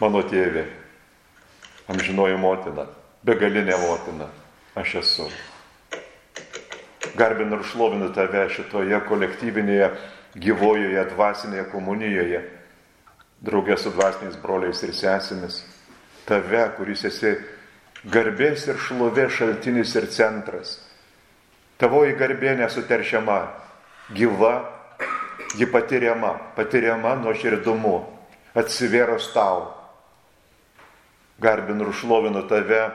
mano tėvė, amžinoji motina, begalinė motina, aš esu. Garbinu ir šlovinu tave šitoje kolektyvinėje, gyvojoje, dvasinėje komunijoje, draugė su dvasiniais broliais ir sesėmis. Tave, kuris esi garbės ir šlovės šaltinis ir centras. Tavoji garbė nesuteršiama, gyva, ji patiriama nuoširdumu, atsivėrus tau. Garbinu ir šlovinu tave,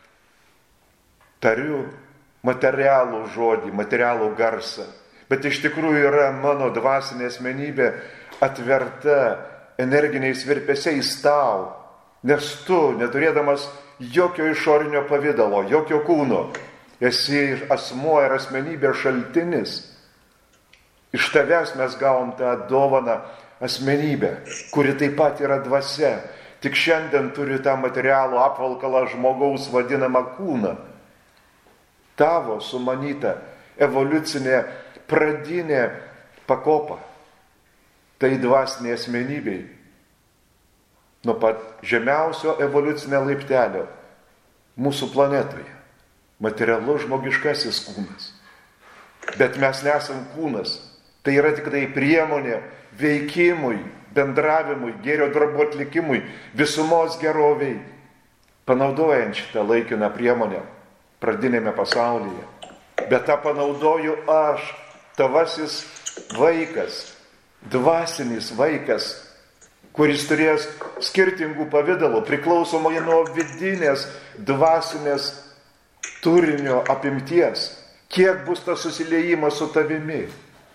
tariu materialų žodį, materialų garsą, bet iš tikrųjų yra mano dvasinė asmenybė atverta energiniais virpesiais tau, nes tu, neturėdamas jokio išorinio pavydalo, jokio kūno, esi asmuo ir asmenybė šaltinis. Iš tavęs mes gavom tą dovaną asmenybę, kuri taip pat yra dvasia, tik šiandien turi tą materialų apvalkalą žmogaus vadinamą kūną. Tavo sumanyta evoliucinė pradinė pakopa. Tai dvasinė asmenybei. Nuo pat žemiausio evoliucinio laiptelio mūsų planetoje. Materialus žmogiškasis kūnas. Bet mes nesam kūnas. Tai yra tik tai priemonė veikimui, bendravimui, gėrio darbo atlikimui, visumos geroviai. Panaudojant šitą laikiną priemonę pradinėme pasaulyje. Bet tą panaudoju aš, tavasis vaikas, dvasinis vaikas, kuris turės skirtingų pavydalų, priklausomai nuo vidinės, dvasinės turinio apimties. Kiek bus tas susiliejimas su tavimi?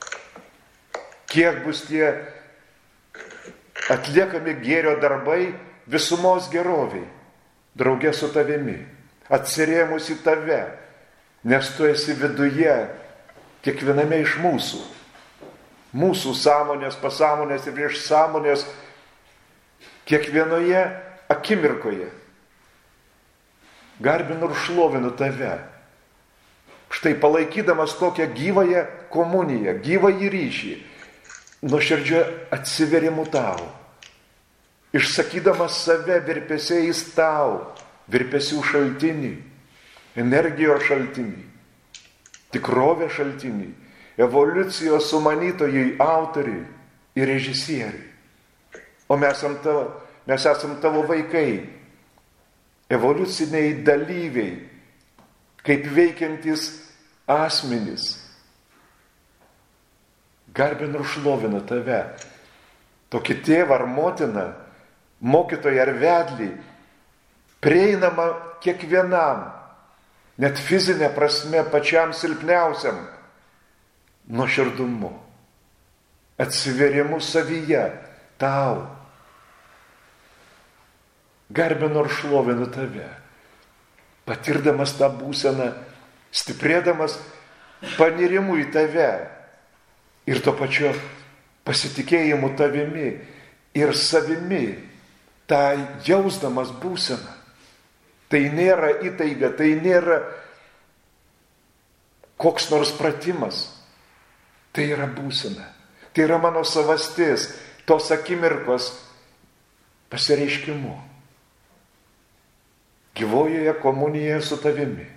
Kiek bus tie atliekami gėrio darbai visumos geroviai, draugė su tavimi, atsirėmus į tave, nes tu esi viduje kiekviename iš mūsų. Mūsų sąmonės, pasąmonės ir prieš sąmonės kiekvienoje akimirkoje. Garbinu ir šlovinu tave. Štai palaikydamas tokią gyvąją komuniją, gyvąjį ryšį, nuoširdžiu atsiverimu tau, išsakydamas save virpesiais tau, virpesių šaltinį, energijos šaltinį, tikrovės šaltinį, evoliucijos sumanytojai, autoriai ir režisieriai. O mes esam tavo vaikai, evoliuciniai dalyviai, kaip veikiantys asmenys. Garbinu ir šlovinu tave, tokį tėvą ar motiną, mokytoją ar vedlį, prieinama kiekvienam, net fizinė prasme pačiam silpniausiam, nuoširdumu, atsiverimu savyje, tau. Garbinu ir šlovinu tave, patirdamas tą būseną, stiprėdamas panirimu į tave ir to pačiu pasitikėjimu tavimi ir savimi, tą jausdamas būseną. Tai nėra įtaiga, tai nėra koks nors pratimas. Tai yra būsena. Tai yra mano savastis, tos akimirkos pasireiškimu. Gyvojoje komunijoje su tavimi.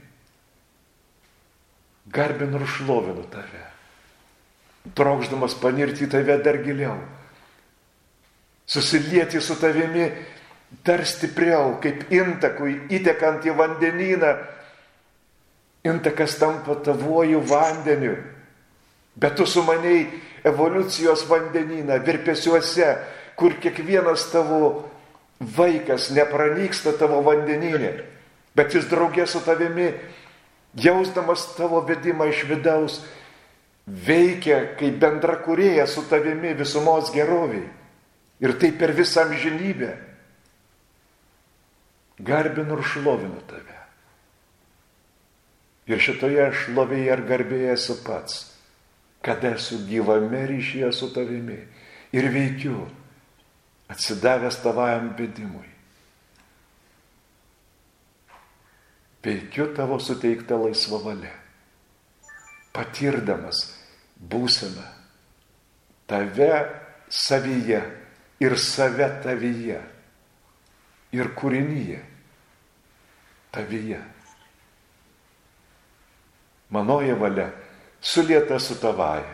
Garbinu ir šlovinu tave. Trokšdamas panirti į tave dar giliau. Susilieti su tavimi dar stipriau, kaip intakui įtekant į vandenyną. Intakas tampa tavuoju vandeniu. Bet tu sumanei evoliucijos vandenyną, virpesiuose, kur kiekvienas tavo vaikas nepranyksta tavo vandenynė. Bet jis draugė su tavimi, jausdamas tavo vedimą iš vidaus, veikia kaip bendrakūrėja su tavimi visumos geroviai. Ir tai per visą amžinybę. Garbinu ir šlovinu tave. Ir šitoje šlovėje ir garbėje esu pats, kad esu gyvame ryšyje su tavimi ir veikiu, atsidavęs tavajam vedimui. Veikiu tavo suteiktą laisvą valią, patirdamas būseną tave savyje ir save tavyje. ir kūrinyje tavyje. Manoji valia sulieta su tavaja.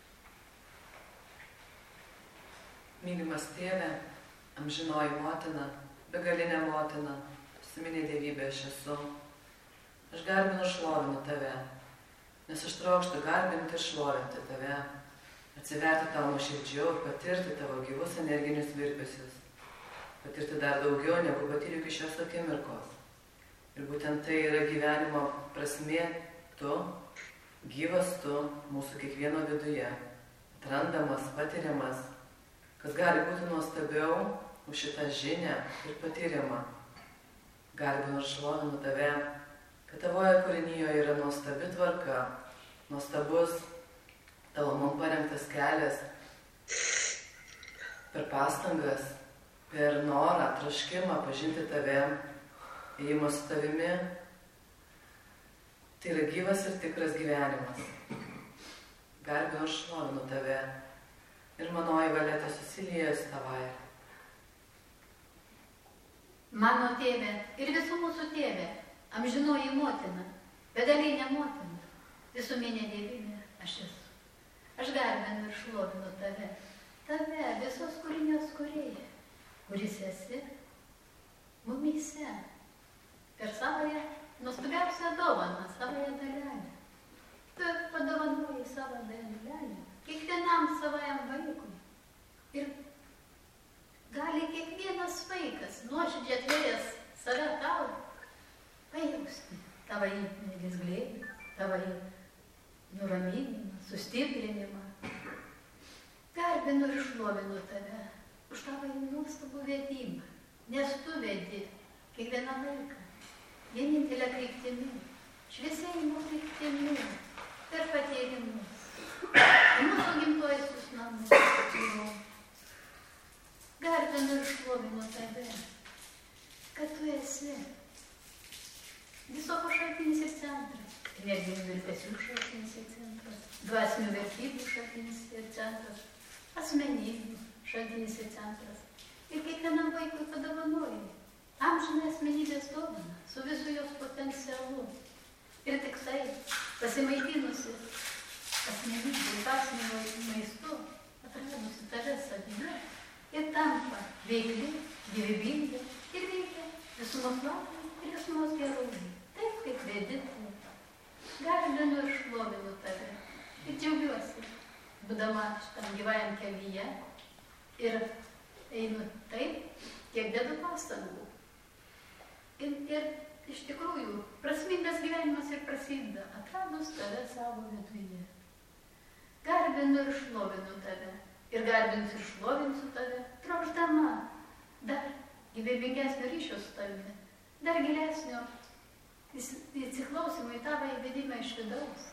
Mylimas tėve, amžinoji motina, begalinė motina, suminė dievybė aš esu. Aš garbinu šlovinu tave, nes aš trokštu garbinti ir šlovinti tave, atsiverti tau nuoširdžiau ir patirti tavo gyvus energinius virpesius, patirti dar daugiau, negu patyriu iki šios akimirkos. Ir būtent tai yra gyvenimo prasmė, tu, gyvas tu, mūsų kiekvieno viduje, atrandamas, patiriamas, kas gali būti nuostabiau už šitą žinią ir patyrimą. Garbinu ir šlovinu tave, kad tavoje kūrinyje yra nuostabi tvarka, nuostabus tavo man parengtas kelias per pastangas, per norą, troškimą pažinti tave, ėjimas su tavimi. Tai yra gyvas ir tikras gyvenimas. Garbinu ir šlovinu tave ir manoji valia susilieja su tavaja. Mano tėve ir visų mūsų tėve, amžinoji motina, begalinė motina, visuminė dievybė aš esu. Aš garbinu ir šlovinu tave, tave, visos kūrinės kūrėja, kuris esi mumyse, per savąją nuostabiausią dovaną, savąją dalelę. Tu padovanoji savo dalelę kiekvienam savajam vaikui. Ir gali kiekvienas vaikas, nuoširdžiai atvėręs save tau, pajausti tavąjį meilės glėbį, tavąjį nuraminimą, sustiprinimą. Garbinu ir šlovinu tave už tavąjį nuostabų vedimą, nes tu vedi kiekvieną vaiką vienintelę kryptimi, šviesėjimo kryptimi, per patyrimus, mūsų gimtuosius namus. Garbinu ir šlovinu tave, kad tu esi viso šaltinis ir centras, energinių virpesių šaltinis ir centras, dvasinių vertybių šaltinis ir centras, asmenybių šaltinis ir centras. Ir kiekvienam vaikui padovanoji amžiną asmenybės dovaną su visu jos potencialu. Ir tik tai pasimaitinusi asmenybė dvasiniu maistu, atradusi tave savyje, ir tampa veikli, gyvybinga ir veikia visumos labui ir visumos gerovai. Taip kaip vedi tu. Garbinu ir šlovinu tave. Ir džiaugiuosi, būdama šitam gyvajam kelyje. Ir einu taip, kiek dedu pastangų. Ir iš tikrųjų, prasmingas gyvenimas ir prasideda, atradus tave savo viduje. Garbinu ir šlovinu tave. Ir garbinsiu ir šlovinsiu tave, trokšdama dar gyvybingesnio ryšio su tavimi, dar gilesnio įsiklausimo į tavo įvedimą iš vidaus.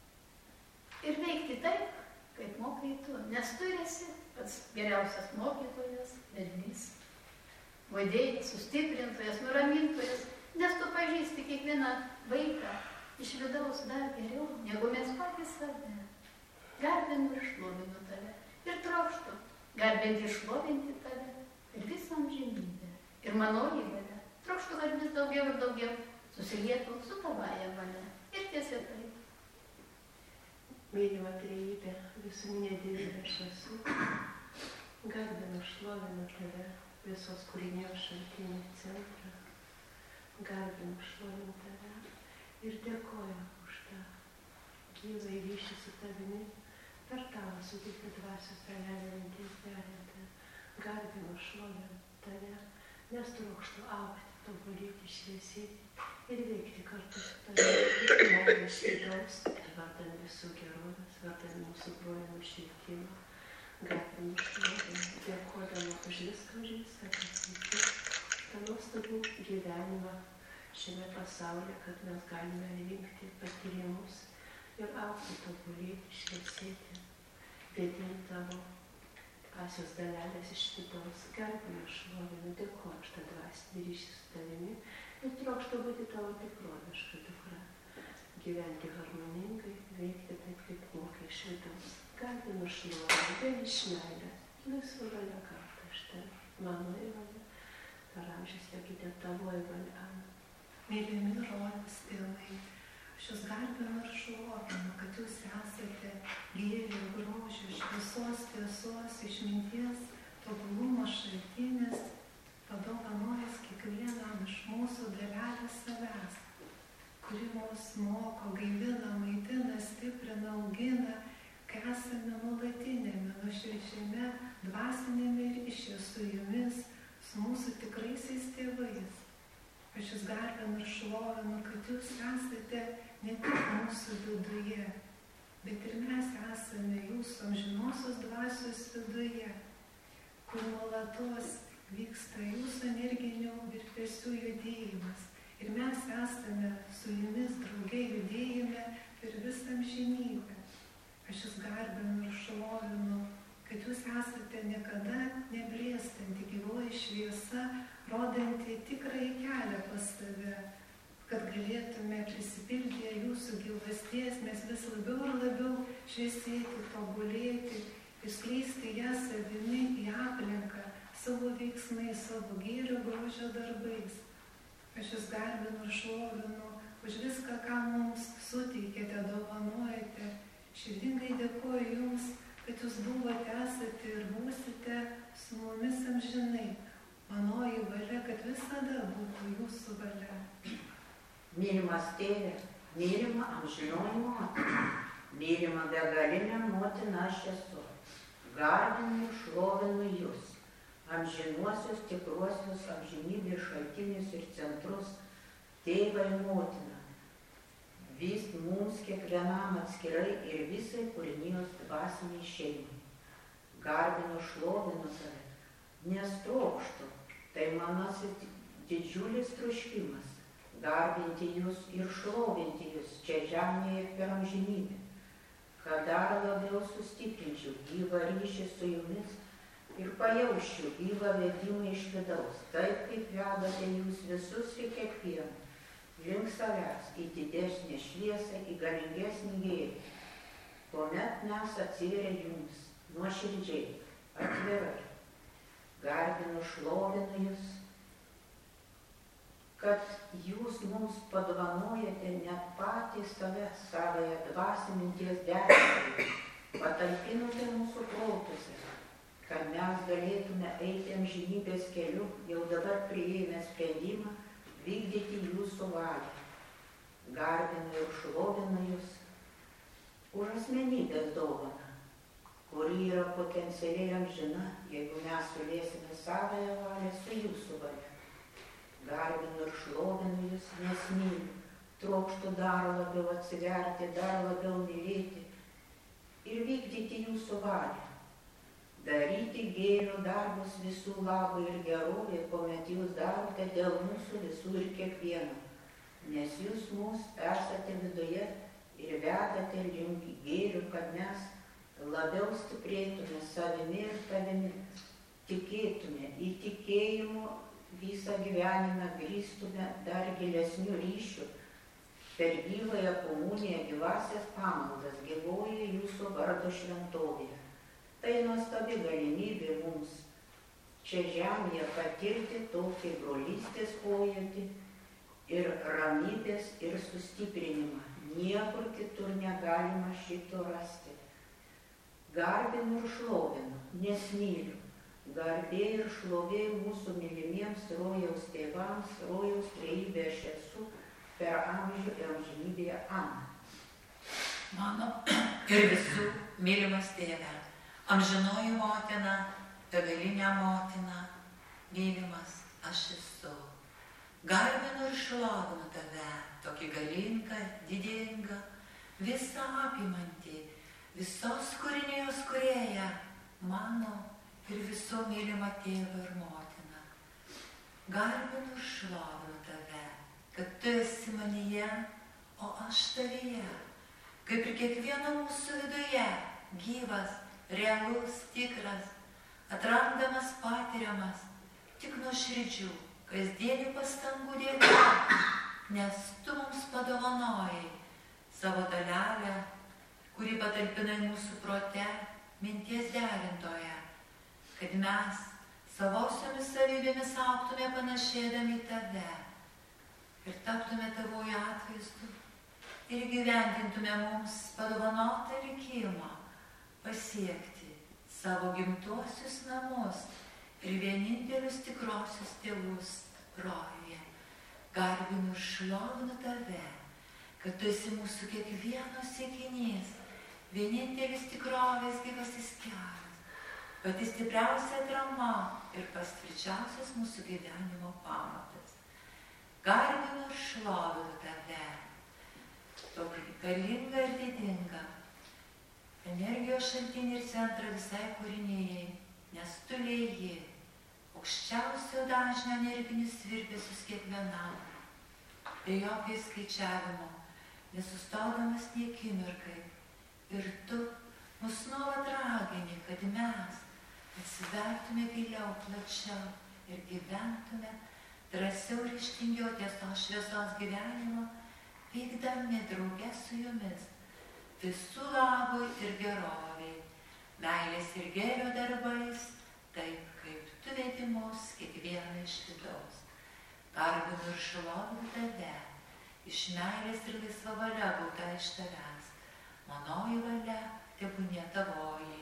Ir veikti taip, kaip mokai tu, nes tu esi pats geriausias mokytojas, vedlys, vadėjas, sustiprintojas, nuramintojas, nes tu pažįsti kiekvieną vaiką iš vidaus dar geriau, negu mes patys save. Garbinu ir šlovinu tave. Ir trokštu garbinti ir šlovinti tave ir visą amžinybę. Ir manoji valia trokštu, kad vis daugiau ir daugiau susilietų su tavaja valia. Ir tiesiog taip. Mylima trejybė, visuminė dievybė aš esu. Garbinu, šlovinu tave, visos kūrinijos šaltinį centrą. Garbinu, šlovinu tave ir dėkoju už tą gyvą ryšį su tavimi. Per tavo sutikti dvasios dalelę mintis derinti, garbinu, šlovinu tave, nes trokštu augti, tobulėti, šviesėti ir veikti kartu su tavimi, meilės vidaus, vardan visų gerovės, vardan mūsų brolių šiltimo. Garbinu, šlovinu, dėkodama už viską, kas vyksta, tą nuostabų gyvenimą šiame pasaulyje, kad mes galime rinkti patyrimus ir augti, tobulėti, šviesėti, vedinti tavo dvasios dalelės iš vidaus. Garbinu, šlovinu, dėkoju už tą dvasinį ryšį su tavimi ir trokštu būti tavo tikroviška dukra, gyventi harmoningai, veikti taip, kaip mokai iš vidaus. Garbinu, šlovinu, vėl iš meilės, laisva valia kartu iš tave, mano valia, per amžius sakyti tavoji valia. Mylimi rodos tėvai, aš jūs garbinu ir šlovinu, kad jūs esate gėrio, grožio, šviesos, tiesos, išminties, tobulumo šaltinis, padovanojęs kiekvienam iš mūsų dalelę savęs, kuri mus moko, gaivina, maitina, stiprina, augina, kai esame nuolatinėme, nuoširdžiame, dvasinėme ryšyje su jumis, su mūsų tikraisiais tėvais. Aš jūs garbinu ir šlovinu, kad jūs esate ne tik mūsų viduje, bet ir mes esame jūsų amžinosios dvasios viduje, kur nuolatos vyksta jūsų energinių virpesių judėjimas. Ir mes esame su jumis drauge judėjime per visą amžinybę. Aš jūs garbinu ir šlovinu, kad jūs esate niekada neblėstanti gyvoji šviesa, rodanti tikrąjį kelią pas save, kad galėtume prisipildyti jūsų gyvasties, mes vis labiau ir labiau šviesėti, tobulėti, išskleisti ją savimi į aplinką, savo veiksmais, savo gėrio, grožio darbais. Aš jūs garbinu ir šlovinu už viską, ką mums suteikėte, dovanojate. Širdingai dėkoju jums, kad jūs buvote, esate ir būsite su mumis amžinai. Manoji valia, kad visada būtų jūsų valia. Mylimas tėve, mylima amžinoji motina, mylima begalinė motina aš esu. Garbinu ir šlovinu jūs, amžinuosius, tikruosius, amžinybės šaltinius ir centrus, tėvą ir motiną. Vis mums kiekvienam atskirai ir visai kūrinijos dvasiniai šeimai. Garbinu, šlovinu tave, nes trokštu, tai manasis didžiulis troškimas, garbinti jūs ir šlovinti jūs čia žemėje per amžinybę, kad dar labiau sustiprinčiau gyvą ryšį su jumis ir pajausčiau gyvą vedimą iš vidaus, taip kaip vedate jūs visus ir kiekvieną. Link savęs į didesnę šviesą, į galingesnį gėrį, kuomet mes atsivėrė jums nuoširdžiai, atvirai. Garbinu, šlovinu jūs, kad jūs mums padovanojate net patys save, savąją dvasininties debesį, patalpinote mūsų protuose, kad mes galėtume eiti amžinybės keliu, jau dabar priėmę sprendimą, vykdyti jūsų valią. Garbinu ir šlovinu jūs už asmenybės dovaną, kuri yra potencialiai amžina, jeigu mes sulėsime savąją valią su jūsų valia. Garbinu ir šlovinu jūs, nes myliu, trokštu dar labiau atsiverti, dar labiau mylėti ir vykdyti jūsų valią. Daryti gėrio darbus visų labui ir gerovė, kuomet jūs darote dėl mūsų visų ir kiekvieno, nes jūs mūs esate viduje ir vedate link gėrių, kad mes labiau stiprėtume savimi ir tavimi, tikėtume, į tikėjimo visą gyvenimą grįstume dar gilesnių ryšių, per gyvąją komuniją, gyvasias pamaldas, gyvoja jūsų vardo šventovėje. Tai nuostabi galimybė mums čia žemėje patirti tokį brolystės pojūtį ir ramybės ir sustiprinimą. Niekur kitur negalima šito rasti. Garbinu ir šlovinu, nes myliu. Garbė ir šlovė mūsų mylimiems rojaus tėvams, rojaus trejybė aš esu per amžių ir amžinybėje. Amen. Mano ir visų mylimas tėve, amžinoji motina, begalinė motina, mylimas aš esu. Garbinu ir šlovinu tave, tokį galingą, didingą, visą apimantį, visos kūrinijos kūrėją, mano ir visų mylimą tėvą ir motiną. Garbinu ir šlovinu tave, kad tu esi manyje, o aš tavyje, kaip ir kiekvieno mūsų viduje, gyvas, realus, tikras, atrandamas, patiriamas, tik nuoširdžių, kasdienių pastangų dėka, nes tu mums padovanojai savo dalelę, kuri patalpinai mūsų prote, minties derintoje, kad mes savosiomis savybėmis augtume panašėdami į tave ir taptume tavoje atvaizdu ir gyvendintume mums padovanotą likimą pasiekti savo gimtuosius namus ir vienintelius tikrosius tėvus rojuje. Garbinu ir šlovinu tave, kad tu esi mūsų kiekvieno siekinys, vienintelis tikrovės gyvasis kelias, pati stipriausia atrama ir pats tvirčiausias mūsų gyvenimo pamatas. Garbinu ir šlovinu tave, tokį galingą ir didingą energijos šaltinį ir centrą visai kūrinėjai, nes tu lieji aukščiausio dažnio energinius virpesius kiekvienam, be jokio skaičiavimo, nesustodamas nė akimirkai. Ir tu mus nuolat ragini, kad mes atsivertume giliau, plačiau ir gyventume drąsiau ir ryžtingiau tiesos šviesos gyvenimo, vykdami drauge su jumis visų labui ir geroviai, meilės ir gėrio darbais, taip kaip tu vedi mus kiekvieną iš vidaus. Garbinu ir šlovinu tave, iš meilės ir laisva valia gauta iš tavęs. Manoji valia tebūnie tavoji.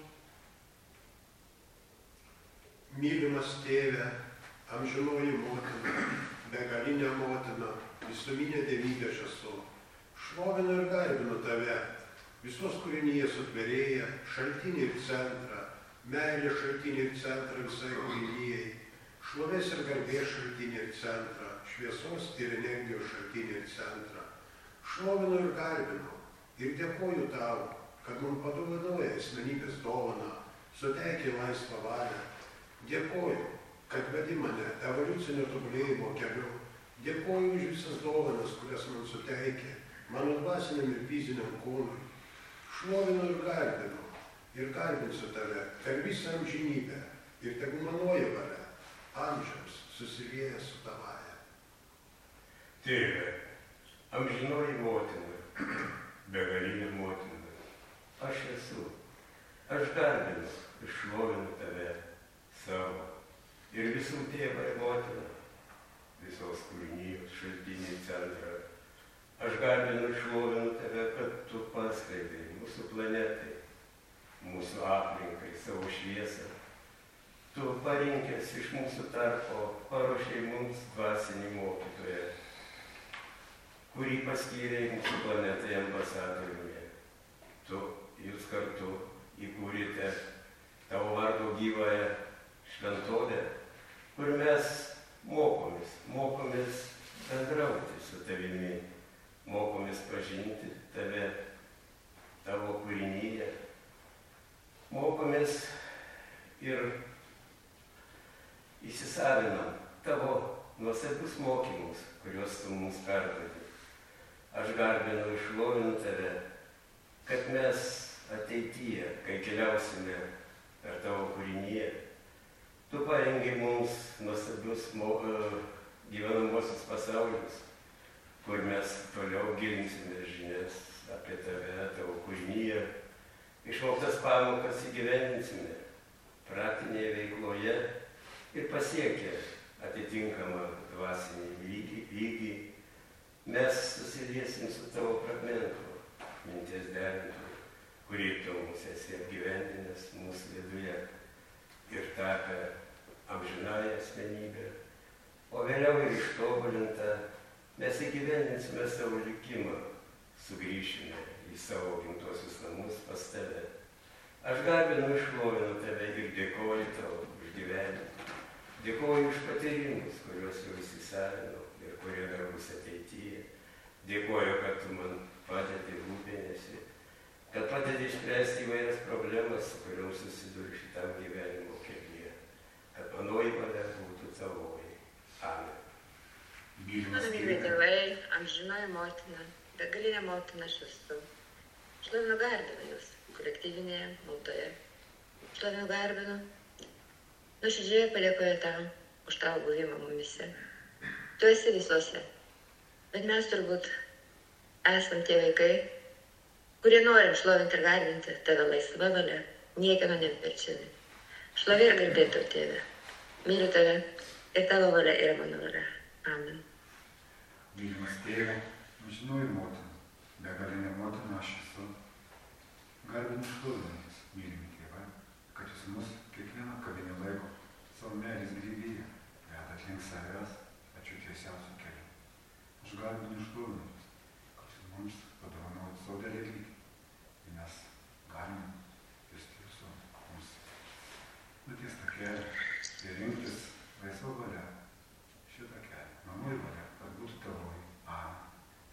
Mylimas tėve, amžinoji motina, begalinė motina, visuminė dievybė aš esu. Šlovinu ir garbinu tave, visos kūrinijos sutvėrėja, šaltinį ir centrą, meilė šaltinį ir centrą visai kūrinijai, šlovės ir garbės šaltinį ir centrą, šviesos ir energijos šaltinį ir centrą. Šlovinu ir garbinu ir dėkoju tau, kad man padovanoja asmenybės dovaną, suteikė laisvą valią. Dėkoju, kad vedi mane evoliucinio tobulėjimo keliu. Dėkoju už visas dovanas, kurias man suteikė, mano dvasiniam ir fiziniam kūnui. Šlovinu ir garbinsiu tave per visą amžinybę ir tegu manoji valia amžiams susilieja su tavaja. Tėve, amžinoji motina, begalinė motina, aš esu, aš garbinu ir šlovinu tave savo ir visų tėvą ir motiną, visos kūrinijos šaltinį centrą. Aš garbinu ir šlovinu tave, kad tu paskleidai mūsų planetai, mūsų aplinkai savo šviesą. Tu parinkęs iš mūsų tarpo paruošei mums dvasinį mokytoją, kurį paskyrei mūsų planetai ambasadoriumi. Tu, jūs kartu įkūrėte tavo vardo gyvąją šventovę, kur mes mokomės bendrauti su tavimi, mokomės pažinti tave, tavo kūrinyje, mokomės ir įsisavinam tavo nuoseklus mokymus, kuriuos tu mums perduodi. Aš garbinu ir šlovinu tave, kad mes ateityje, kai keliausime per tavo kūrinyje, tu parengi mums nuoseklus gyvenamosius pasaulius, kur mes toliau gilinsime žinias apie tave, tavo kūrinyje, išmoktas pamokas įgyvendinsime praktinėje veikloje ir pasiekę atitinkamą dvasinį lygį, mes susiliesim su tavo fragmentu, minties derintu, kurį tu mums esi apgyvendinęs mūsų viduje ir tapę amžinąją asmenybę, o vėliau ir ištobulinta, mes įgyvendinsime savo likimą, sugrįšime į savo gimtuosius namus pas tave. Aš garbinu ir šlovinu tave ir dėkoju tau už gyvenimą. Dėkoju už patyrimus, kuriuos jau įsisavinau ir kurie dar bus ateityje. Dėkoju, kad tu man padedi rūpinėsi, kad padedi išspręsti įvairias problemas, su kuriuom susiduriu šitam gyvenimo kelyje. Kad manoji valia būtų tavoji. Amen. Mano mylimi tėvai, amžinoji motina, begalinė motina aš esu. Šlovinu garbinu jūs kolektyvinėje maldoje. Šlovinu garbinu. Nuoširdžiai padėkoju tam už tavo buvimą mumise. Tu esi visuose, bet mes turbūt esam tie vaikai, kurie norim šlovinti ir garbinti tave laisva valia, niekieno neverčiami. Šlovė ir garbė tau, tėve. Myliu tave ir tavo valia yra mano valia. Amen. Mylimas tėve, amžinoji motina, begalinė motina aš esu. Garbinu šlovinantis, mylimi tėvai, kad jūs mus kiekvieną kabinį laiko savo meilės gyvybėje, vedat link savęs pačiu tiesiausiu keliu. Aš garbinu šlovinantis, kad jūs mums padovanojat savo dalelį, ir mes galime justi jūsų mums. Nutiestą kelią ir rinktis laisvą valią šitą kelią. Manoji valia, kad būtų tavoji. Amen.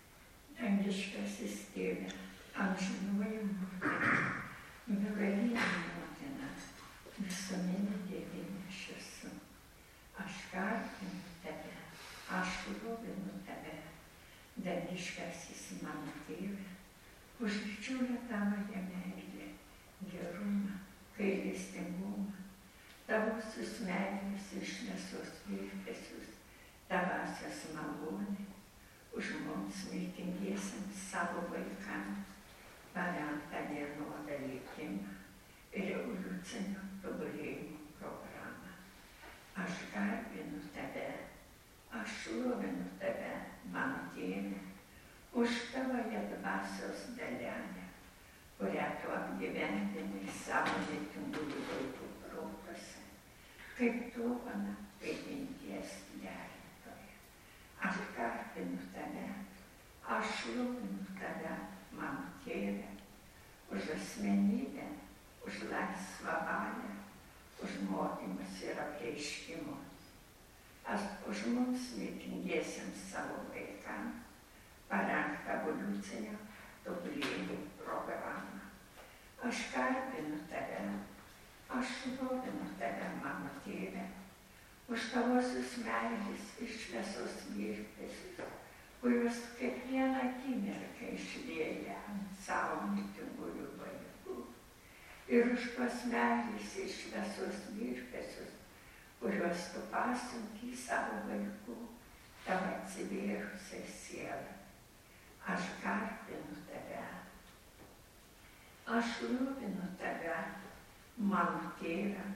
Dangiškasis tėve, amžinoji motina, begalinė motina, visuomenė dievine aš esu. Aš garbinu tave, aš šlovinu tave, dangiškasis mano tėve, už didžiulę tavoje meilę, gerumą, gailestingumą, tavosios meilės išnesos virpesius, tavasias malonė, už mums mirtingiesiams savo vaikams parengtą vienodą likimą ir evoliucinio tobulėjimo programą. Aš garbinu tave, aš šlovinu tave, mano tėve, už tavoje dvasios dalelę, kurią tu apgyvendinai savo mirtingųjų vaikų protuose, kaip dovana, kaip minties derintoja. Aš garbinu tave, aš šlovinu tave, mano tėve, už asmenybę, už laisvą valią, už mokymus ir apreiškimus. Aš už mums mirtingiesiams savo vaikams parengtą evoliucinio tobulėjimo programą. Aš garbinu tave, aš šlovinu tave, mano tėve, už tavosius meilės iššviesos virpesius, kuriuos kiekvieną akimirką išlieja ant savo mirtingųjų vaikų. Ir už tos meilės iššviesos virpesius, kuriuos tu pasunki savo vaikų, tavo atsivėrusią sielą. Aš garbinu tave, aš šlovinu tave, mano tėve,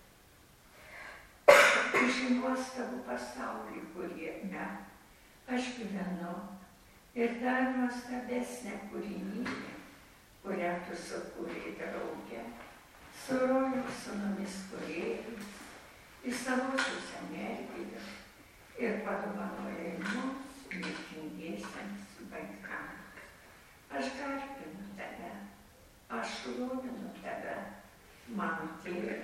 už nuostabų pasaulį, kuriame aš gyvenu, ir dar nuostabesnė kūrinybė, kurią tu sukūrei drauge, su rojaus sūnumis kūrėjais, į savosios energijos ir padovanojai mums mirtingiesiems vaikams. Aš garbinu tave, aš šlovinu tave, mano tėve,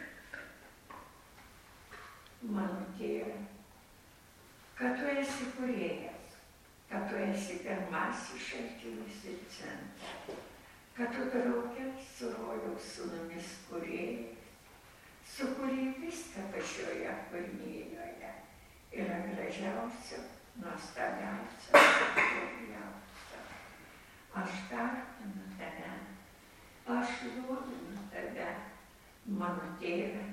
mano tėve, kad tu esi kūrėjas, kad tu esi pirmasis šaltinis ir centras, kad tu drauge su rojaus sūnumis kūrėjais, sukūrei viską pačioje kūrinijoje, yra gražiausia, nuostabiausia, blogiausia. Aš garbinu tave, aš šlovinu tave, mano tėve,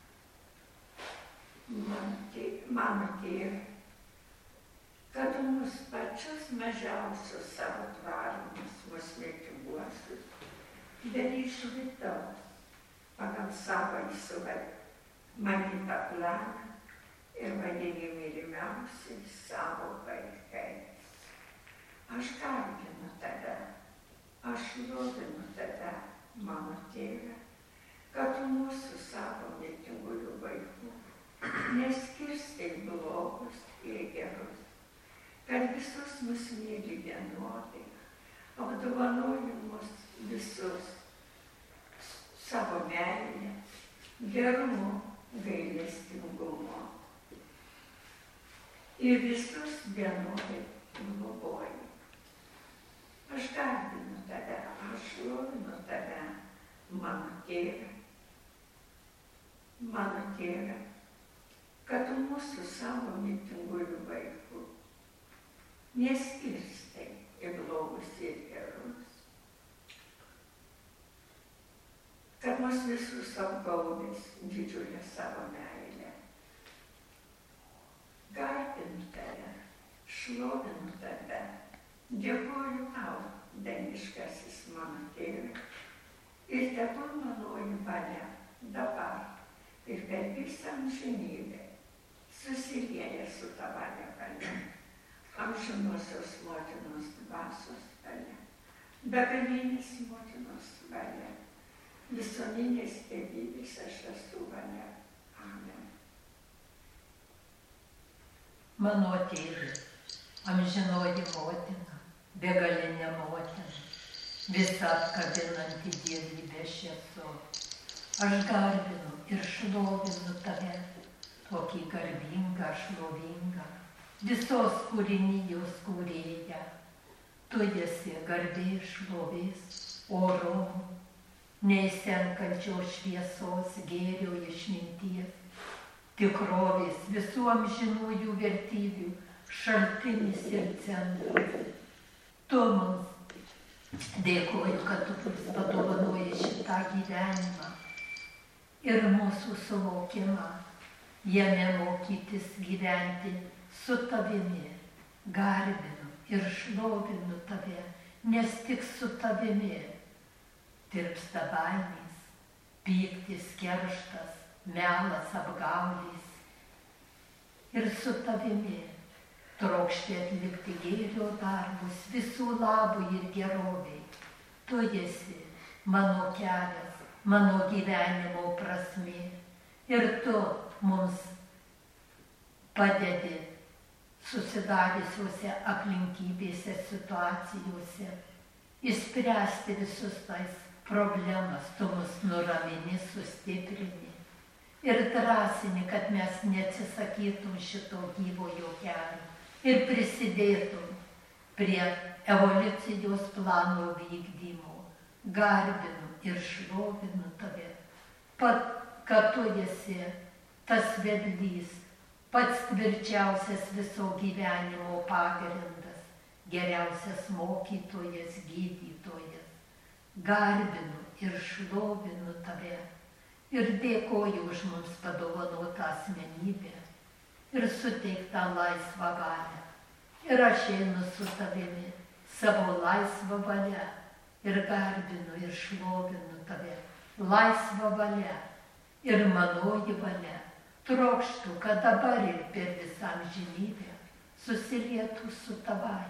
mano tėve, kad tu mus pačius mažiausius savo tvarimus, mus mirtinguosius, bet iš vidaus, pagal savo įsumanytą planą ir vadini mylimiausiais savo vaikais. Aš garbinu tave, aš šlovinu tave, mano tėve, kad tu mūsų savo mirtingųjų vaikų neskirstai blogus ir gerus, kad visus mus myli vienodai, apdovanoji mus visus savo meilę, gerumu, gailestingumu. Ir visus vienodai globoji. Aš garbinu tave, aš šlovinu tave, mano tėve, kad tu mūsų savo mirtingųjų vaikų neskirstai į blogus ir gerus, kad mus visus apgaubės didžiulę savo meilę. Garbinu tave, šlovinu tave, dėkoju tau, dangiškasis mano tėve, ir tegul manoji valia dabar ir per visą amžinybę susilieja su tavąja valia, amžinosios motinos dvasios valia, begalinės motinos valia, visuominės tėvybės aš esu valia. Amen. Mano tėvė, amžinoji motina, begalinė motina, visą apkabinanti dievybę aš esu. Aš garbinu ir šlovinu tave, tokį garbingą, šlovingą, visos kūrinijos kūrėją. Tu esi garbės, šlovės, orumo, neįsenkančios šviesos, gėrio, išminties, tikrovės, visų amžinųjų vertybių šaltinis ir centras. Tu mums dėkoju, kad tu mums padovanoji šitą gyvenimą ir mūsų suvokimą, jame mokytis gyventi su tavimi. Garbinu ir šlovinu tave, nes tik su tavimi tirpsta baimės, pyktis, kerštas, melas, apgaulės. Ir su tavimi trokšti atlikti gėrio darbus visų labui ir geroviai. Tu esi mano kelias, mano gyvenimo prasmė. Ir tu mums padedi susidariusiuose aplinkybėse, situacijose, išspręsti visus tais problemas. Tu mus nuramini, sustiprini ir drąsini, kad mes neatsisakytum šito gyvojo kelio ir prisidėtum prie evoliucijos plano vykdymo. Garbinu ir šlovinu tave, kad tu esi tas vedlys, pats tvirčiausias viso gyvenimo pagrindas, geriausias mokytojas, gydytojas. Garbinu ir šlovinu tave ir dėkoju už mums padovanotą asmenybę ir suteiktą laisvą valią. Ir aš einu su tavimi savo laisvą valią ir garbinu ir šlovinu tave. Laisvą valią ir manoji valia. Trokštų, kad dabar ir per visą amžinybę susilietų su tavaja.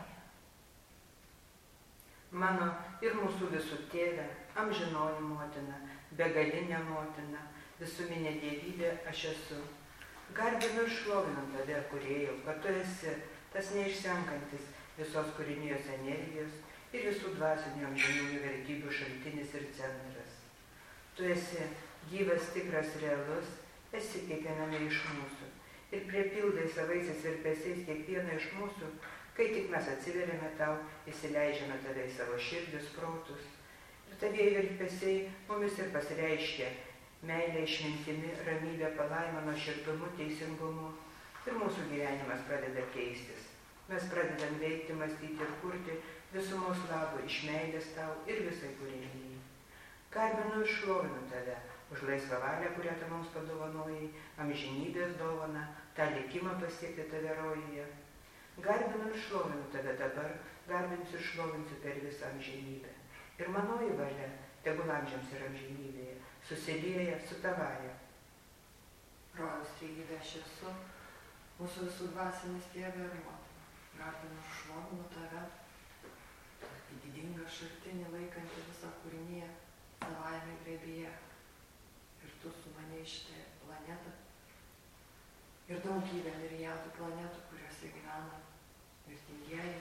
Mano ir mūsų visų tėvė, amžinoji motina, begalinė motina, visuminė dievybė aš esu. Garbinu ir šlovinu tave, kūrėjau, kad tu esi tas neišsenkantis visos kūrinijos energijos ir visų dvasinių amžinųjų vertybių šaltinis ir centras. Tu esi gyvas, tikras, realus, esi kiekviename iš mūsų ir priepildai savaisiais virpesiais kiekvieną iš mūsų, kai tik mes atsiveriame tau, įsileidžiame tave į savo širdis, protus. Ir tavieji virpesiai mumis ir pasireiškia meilė, išmintimi, ramybė, palaima, nuoširdumu, teisingumu. Ir mūsų gyvenimas pradeda keistis. Mes pradedam veikti, mąstyti ir kurti visumos labui iš meilės tau ir visai kūrinijai. Garbinu ir šlovinu tave už laisvą valią, kurią tu mums padovanojai, amžinybės dovaną, tą likimą pasiekti tave rojuje. Garbinu ir šlovinu tave dabar, garbinsiu ir šlovinsiu per visą amžinybę. Ir manoji valia, tegul amžiams ir amžinybėje, susilieja su tavaja. Rojaus trejybė aš esu, mūsų visų dvasinis tėvė ir motina. Garbinu ir šlovinu tave, tokį didingą šaltinį laikantį visą kūriniją savajame glėbyje. Ir tu su mane šitą planetą ir daugybę mirijadų planetų, kuriuose gyvena mirtingieji.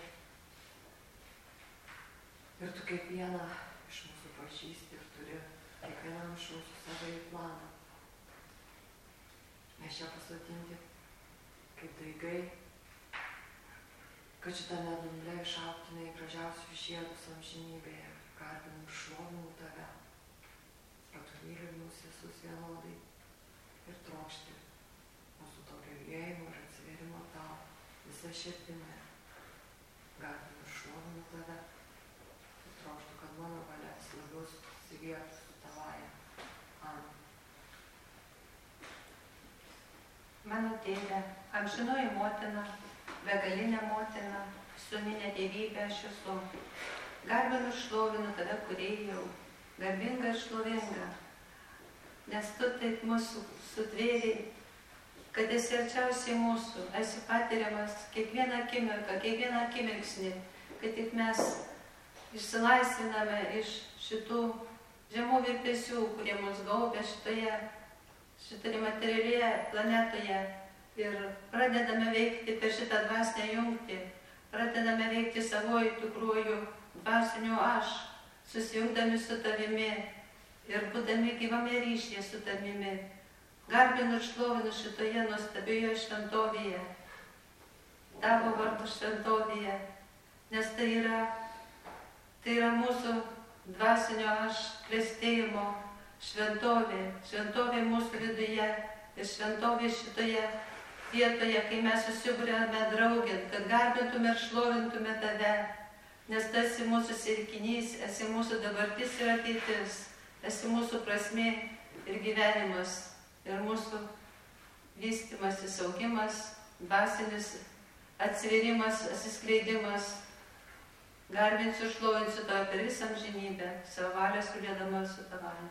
Ir tu kiekvieną iš mūsų pažįsti ir turi kiekvienam iš mūsų savąjį planą. Mes čia pasodinti kaip daigai, kad šitame dumble išaugtume į gražiausius žiedus amžinybėje. Garbinu ir šlovinu tave, kad tu myli mus visus vienodai ir trokšti mūsų tokio judėjimo ir atsiverimo tau visą širdimi. Garbinu ir šlovinu tave ir trokštu, kad mano valia labiau susilietų su tavaja. Amen. Mano tėve, amžinoji motina, begalinė motina, visuminė dievybė aš esu. Garbinu ir šlovinu tave, kūrėjau, garbinga ir šlovinga, nes tu taip mūsų sutvėrėjai, kad esi arčiausiai mūsų, esi patiriamas kiekvieną akimirką, kiekvieną akimirksnį, kad tik mes išsilaisviname iš šitų žemų virpesių, kurie mus gaubia šitoje materialioje planetoje ir pradedame veikti per šitą dvasinę jungtį, pradedame veikti savojų tikrųjų dvasinių aš, susijungdami su tavimi ir būdami gyvame ryšyje su tavimi. Garbinu ir šlovinu šitoje nuostabioje šventovėje, tavo vardo šventovėje, nes tai yra mūsų dvasinio aš klestėjimo šventovė mūsų viduje ir šventovė šitoje vietoje, kai mes susibūrėme draugėn, kad garbintume ir šlovintume tave, nes tu esi mūsų siekinys, esi mūsų dabartis ir ateitis, esi mūsų prasmė ir gyvenimas. Ir mūsų vystimasis, augimas, dvasinis atsivėrimas, atsiskleidimas. Garbinsiu, šlovinsiu tave per visą amžinybę, savo valią sulėdama su tavai.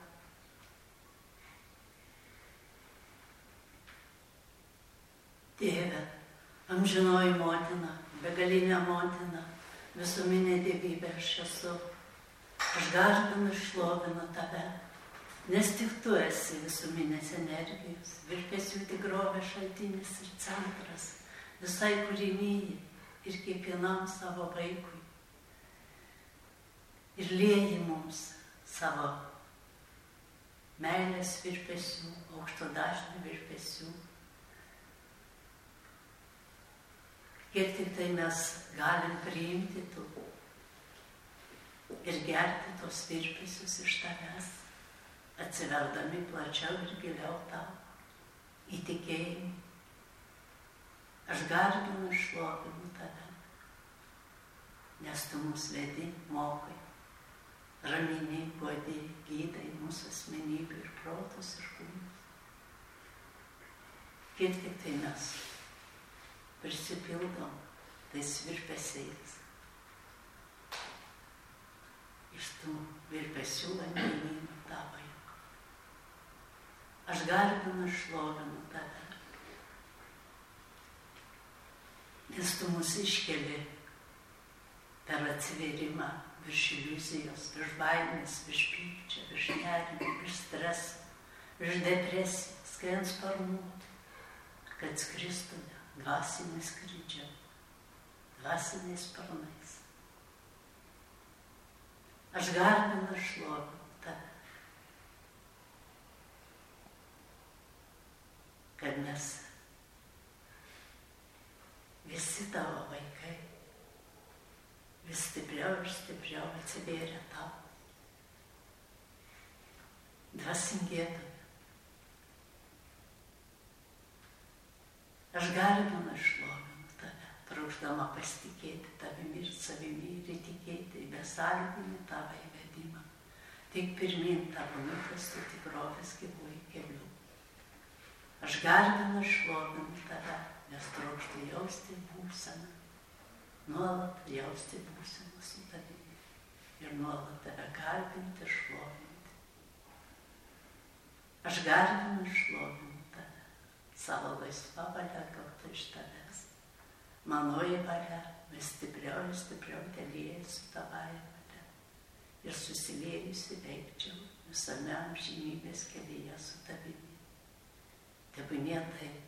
Tėve, amžinoji motina, begalinė motina, visuminė dievybė aš esu. Aš garbinu ir šlovinu tave. Nes tik tu esi visuminės energijos, virpesių tikrovės šaltinis ir centras, visai kūrinyje ir kiekvienam savo vaikui. Ir lieji mums savo meilės virpesių, aukšto dažnio virpesių. Kiek tik tai mes galim priimti tų ir gerti tos virpesius iš tavęs, atsiverdami plačiau ir giliau tau, įtikėjimui. Aš garbinu ir šlovinu tave, nes tu mus vedi, mokai, ramini, guodi, gydai mūsų asmenybių ir protus ir kūnus. Kiek tik tai mes prisipildom tais virpesiais, iš tų virpesių vandenynų tavoje. Aš garbinu ir šlovinu tave, nes tu mus iškeli per atsivėrimą virš iliuzijos, virš baimės, virš pykčio, virš nerimo, virš streso, virš depresijos, kai ant sparnų, kad skristume dvasinį skrydžią, dvasiniais sparnais. Aš garbinu ir šlovinu tave, kad mes visi tavo vaikai vis stipriau ir stipriau atsivėrė tau, dvasingėtume. Aš garbinu ir šlovinu tave, trokšdama pasitikėti tavimi ir savimi ir įtikėti į besąlyginį tavo įvedimą, tik pirmyn tavo nutestų tikrovės gyvųjų kelių. Aš garbinu ir šlovinu tave, nes trokštu jausti būseną, nuolat jausti būseną su tavimi ir nuolat tave garbinti ir šlovinti. Aš garbinu ir šlovinu tave, savo laisvą valią gautą iš tavęs. Manoji valia vis stipriau ir stipriau telėja su tavąja valia ir susiliejusi veikčiau visame amžinybės kelyje su tavimi. Tebūnie taip.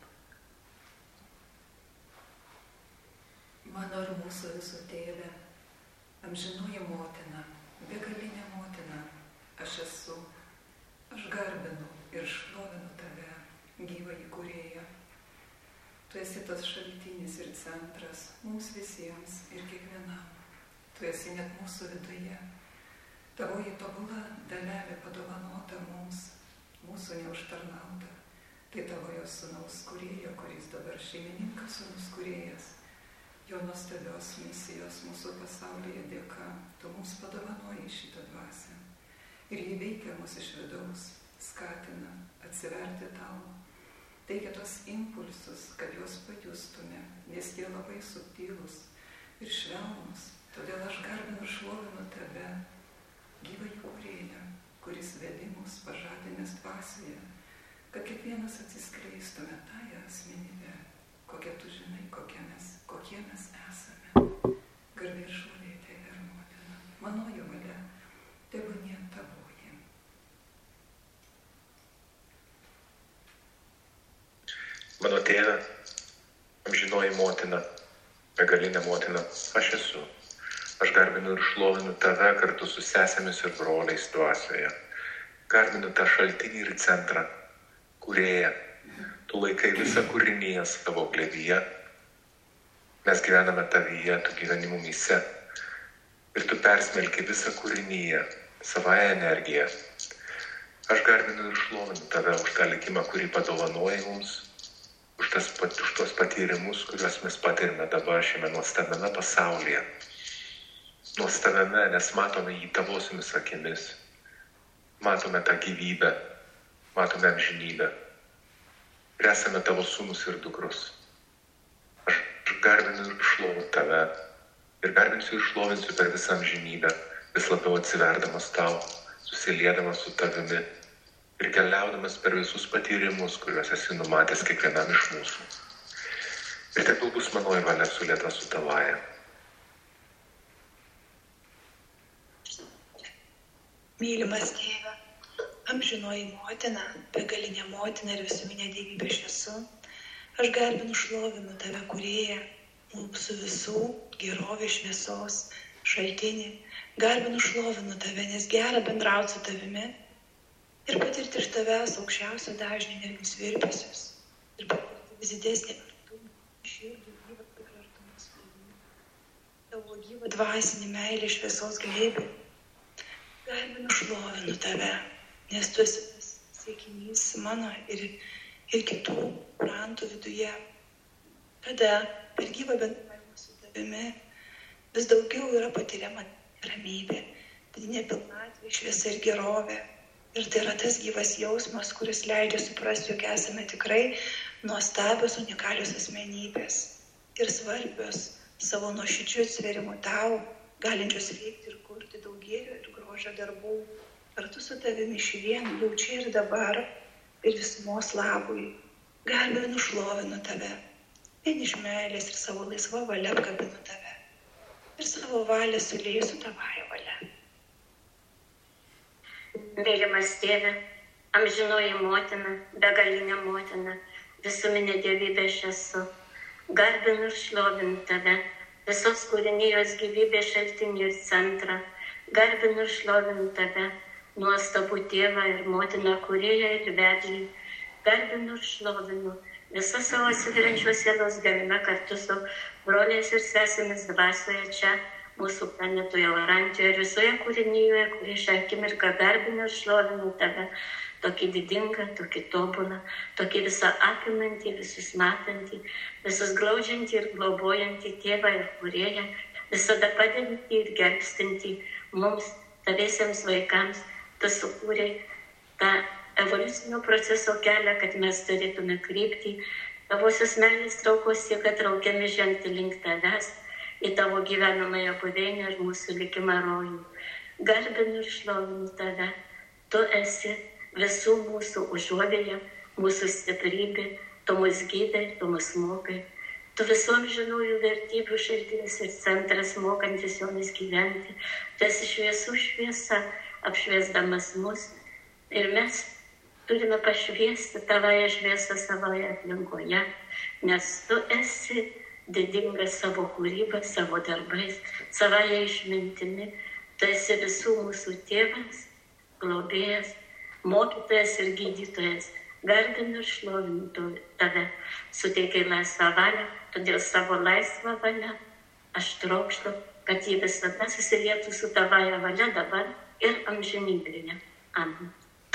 Mano ir mūsų visų tėve, amžinoji motina, begalinė motina, aš esu, aš garbinu ir šlovinu tave, gyvąjį kūrėją. Tu esi tas šaltinis ir centras mums visiems ir kiekvienam. Tu esi net mūsų viduje. Tavoji tobula dalelė padovanota mums, mūsų neužtarnauta. Tai tavojo sūnaus kūrėjo, kuris dabar šeimininkas sūnus kūrėjas. Jo nuostabios misijos mūsų pasaulyje dėka, tu mums padovanoji šitą dvasią. Ir jį veikia mus iš vidaus, skatina atsiverti tau. Teikia tos impulsus, kad juos pajustume, nes jie labai subtilūs ir švelnus. Todėl aš garbinu ir šlovinu tave, gyvąjį kūrėją, kuris vedi mus pažadinės dvasioje, kad kiekvienas atsiskleistume tąją asmenybę, kokią tu žinai, kokie mes esame. Garbė ir šlovė Tėve ir Motina, manoji valia, tebūnie tavoji. Mano Tėve, amžinoji Motina, begalinė Motina, aš esu. Aš garbinu ir šlovinu Tave kartu su sesėmis ir broliais dvasioje. Garbinu tą šaltinį ir centrą, Kūrėją. Tu laikai visą kūrinyje savo glėbyje. Mes gyvename Tavyje, tu gyveni mumyse. Ir tu persmelki visą kūrinyje, savąją energiją. Aš garbinu ir šlovinu Tave už tą likimą, kurį padovanojai mums, už tuos patyrimus, kuriuos mes patirime dabar šiame nuostabiame pasaulyje. Nuostabiame, nes matome jį Tavosiomis akimis. Matome tą gyvybę, matome amžinybę. Ir esame Tavo sūnus ir dukros. Aš garbinu ir šlovinu Tave. Ir garbinsiu ir šlovinsiu per visą amžinybę, vis labiau atsiverdamas Tau, susiliedamas su Tavimi ir keliaudamas per visus patyrimus, kuriuos esi numatęs kiekvienam iš mūsų. Ir tegul bus manoji valia sulieta su Tavaja. Mylimas Tėve, amžinoji Motina, begalinė Motina ir visuminė dievybė aš esu, aš garbinu šlovinu Tave, Kūrėją, mūsų visų gerovės šviesos šaltinį. Garbinu šlovinu Tave, nes gera bendrauti su Tavimi ir patirti iš Tavęs aukščiausio dažnio nervinius virpesius ir patirti vis didesnį artumą, širdį, gyvą ir artumą su Tavimi. Tavo gyvą dvasinį meilę šviesos glėbį. Garbinu šlovinu Tave, nes Tu esi tas siekinys mano ir kitų rantų viduje. Tada per gyvą bendravimą su Tavimi vis daugiau yra patiriama ramybė, vidinė pilnatvė, šviesa ir gerovė. Ir tai yra tas gyvas jausmas, kuris leidžia suprasti, jog esame tikrai nuostabios, unikalios asmenybės ir svarbios savo nuoširdžiu atsiverimu Tau, galinčios veikti ir kurti daug gėrio ir grožio darbų, kartu su Tavimi išvien, jau čia ir dabar, ir visumos labui. Garbinu šlovinu Tave, vien iš meilės ir savo laisvą valią apkabinu Tave, ir savo valią sulieju su Tavąja valia. Mylimas Tėve, amžinoji Motina, begalinė Motina, visuminė dievybė aš esu, garbinu ir šlovinu Tave, visos kūrinijos gyvybės šaltinį ir centrą. Garbinu ir šlovinu Tave, nuostabų Tėvą ir Motiną Kūrėją ir vedlį. Garbinu ir šlovinu visą savo atsiveriančios sielos gelme kartu su broliais ir sesėmis dvasioje čia, mūsų planetoje Orantijoje ir visoje kūrinyje, kuri šią akimirką garbinu ir šlovinu Tave, tokį didingą, tokį tobulą, tokį visą apimantį, visus matantį, visus glaudžiantį ir globojantį Tėvą ir Kūrėją, visada padedantį ir gelbstintį mums, Taviesiems vaikams. Tu sukūrei tą evoliucinio proceso kelią, kad mes turėtume kryptį. Tavosios meilės traukos jėga traukiami žengti link Tavęs, į Tavo gyvenamąją buveinę ir mūsų likimą rojų. Garbinu ir šlovinu Tave. Tu esi visų mūsų užuovėja, mūsų stiprybė, Tu mus gydai, Tu mus mokai. Tu visom žinojų vertybių šaltinis ir centras, mokantis jomis gyventi. Tu esi šviesų šviesa, apšviesdamas mus. Ir mes turime pašviesti Tavąją šviesą savoje aplinkoje, nes Tu esi didingas savo kūrybą, savo darbais, savoje išmintimi. Tu esi visų mūsų tėvas, globėjas, mokytojas ir gydytojas. Garbinu ir šlovinu Tave, suteikai laisvą valią, todėl savo laisvą valią aš trokštu, kad ji visada susilietų su Tavąja valia dabar ir amžinybėje. Amen.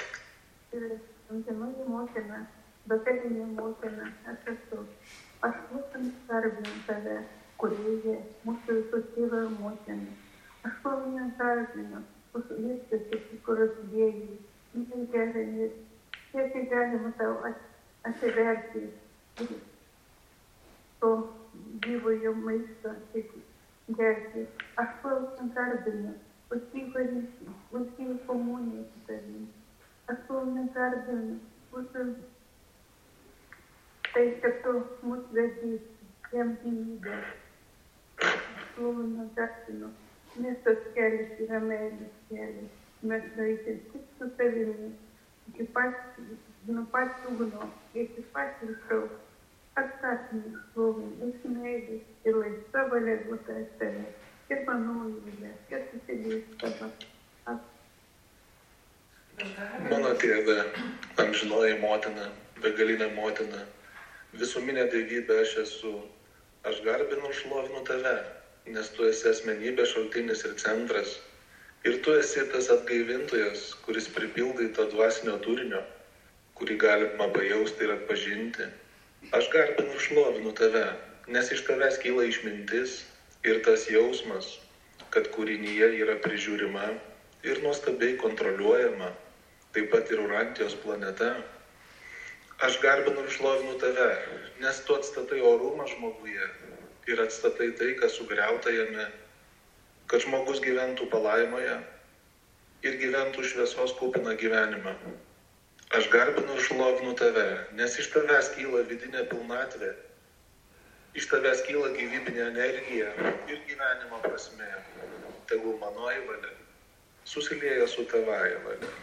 Amžinoji Motina, begalinė Motina, aš esu. Aš būtent garbinu Tave, Kūrėją, mūsų visų Tėvą ir Motiną. Aš šlovinu ir garbinu, mūsų viskas, kurios dėjai, įveikia kiek galima Tau atsiverti to gyvojo maisto, gerti. Aš šlovinu ir garbinu Пусти коммунию с тобой. Особенно гардину, пусти tai, kad tu mus vedysi, jam gyvybę. Словно гардину, visas kelias yra meilės kelias. Mes nueisim tik su tavimi, iki pat dugno, iki pat viršaus. Atsakymus slovai, iš meilės ir laisva valia duota tave. Ir manoji valia, kad susidės tavo. Mano tėve, amžinoji motina, begalinė motina, visuminė dievybė aš esu. Aš garbinu ir šlovinu tave, nes tu esi asmenybė, šaltinis ir centras. Ir tu esi tas atgaivintojas, kuris pripildai to dvasinio turinio, kurį galima pajausti ir atpažinti. Aš garbinu ir šlovinu tave, nes iš tavęs kyla išmintis ir tas jausmas, kad kūrinyje yra prižiūrima ir nuostabiai kontroliuojama, taip pat ir Urantijos planeta. Aš garbinu ir šlovinu tave, nes tu atstatai orumą žmoguje ir atstatai tai, kas sugriauta jame, kad žmogus gyventų palaimoje ir gyventų šviesos kupiną gyvenimą. Aš garbinu ir šlovinu tave, nes iš tavęs kyla vidinė pilnatvė, iš tavęs kyla gyvybinė energija ir gyvenimo prasmė. Tegul manoji valia susilieja su tavąja valia.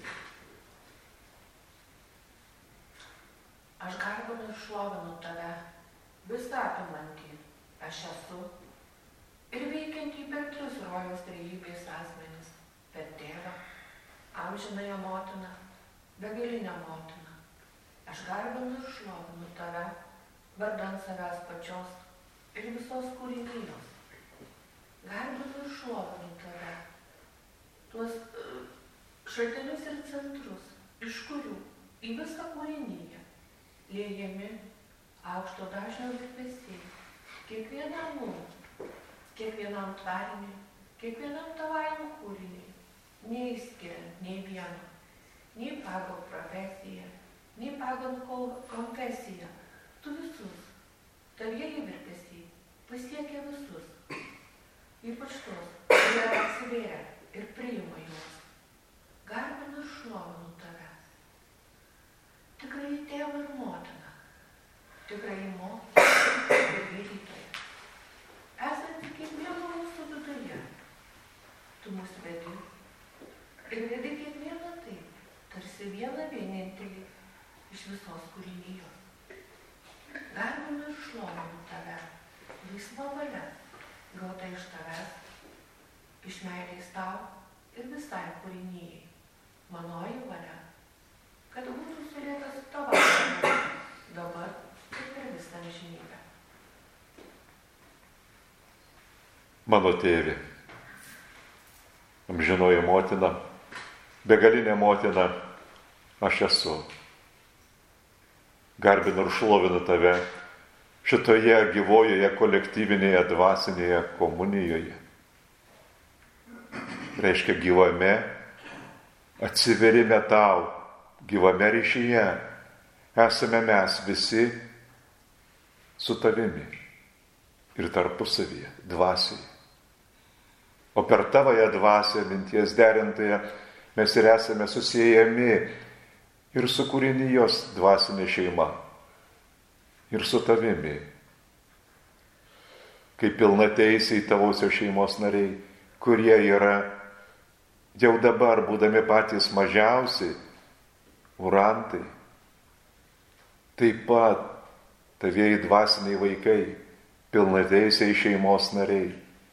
Aš garbinu ir šlovinu tave, visą apimantį aš esu ir veikiantį per tris rojaus trejybės asmenis, per tėvą, amžinąją motiną, begalinę motiną. Aš garbinu ir šlovinu tave, vardan savęs pačios ir visos kūrinijos. Garbinu ir šlovinu tave, tuos šaltinius ir centrus, iš kurių į visą kūriniją liejami aukšto dažnio virpesiai, kiekvienam mums, kiekvienam tvariniui, kiekvienam tavajam kūriniui, neįskiriant nei vieno, nei pagal profesiją, nei pagal konfesiją. Tu visus, tavieji virpesiai pasiekia visus, ypač tos, kurie atsivėrė ir priima juos. Garbinu ir šlovinu tave. Tikrai tėvą ir motiną, tikrai mokytoją ir gydytoją. Esantį kiekvieno mūsų viduje, tu mus vedi ir vedi kiekvieną taip, tarsi vieną vienintelį iš visos kūrinijos. Garbinu ir šlovinu tave, laisva valia, gauta iš tavęs, iš meilės tau ir visai kūrinijai. Manoji valia, kad būtų sulėtas tavo valia, dabar ir per visą amžinybę. Mano tėvė, amžinoji motina, begalinė motina, aš esu. Garbinu ir šlovinu tave šitoje gyvojoje kolektyvinėje dvasinėje komunijoje. Reiškia gyvame, atsiverime tau, gyvame ryšyje. Esame mes visi su tavimi ir tarpusavyje, dvasioje. O per tavąją dvasią, minties derintoje, mes ir esame susijęmi ir su kūrinijos dvasinė šeima, ir su tavimi, kaip pilnateisiai tavosios šeimos nariai, kurie yra jau dabar, būdami patys mažiausiai, urantai, taip pat tavieji dvasiniai vaikai, pilnateisiai šeimos nariai.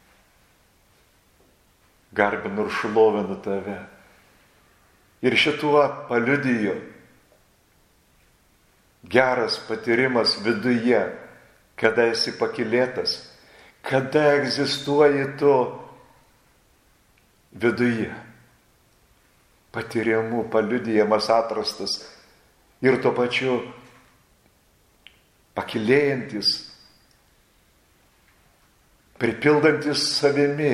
Garbinu ir šlovinu tave. Ir šituo paliudijo geras patyrimas viduje, kada esi pakylėtas, kada egzistuoji tu viduje. Patyrimu, paliudijamas, atrastas ir tuo pačiu pakylėjantis, pripildantis savimi,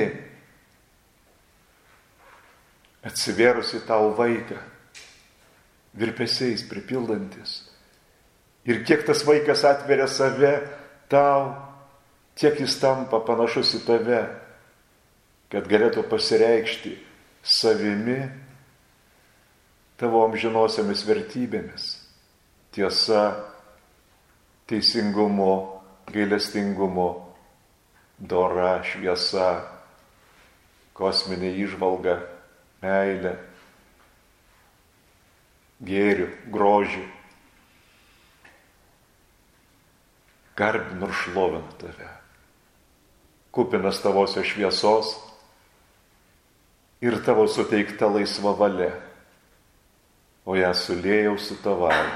atsivėrusi tau vaiką, virpesiais pripildantis. Ir kiek tas vaikas atveria save tau, tiek jis tampa panašus į tave. kad galėtų pasireikšti savimi, tavo amžinosiamis vertybėmis. Tiesa, teisingumo, gailestingumo, dora, šviesa, kosminė įžvalga, meilė, gėrių, grožių. Garbinu ir šlovinu tave. Kupinas tavosios šviesos ir tavo suteikta laisva valia, o ją sulėjau su tavai.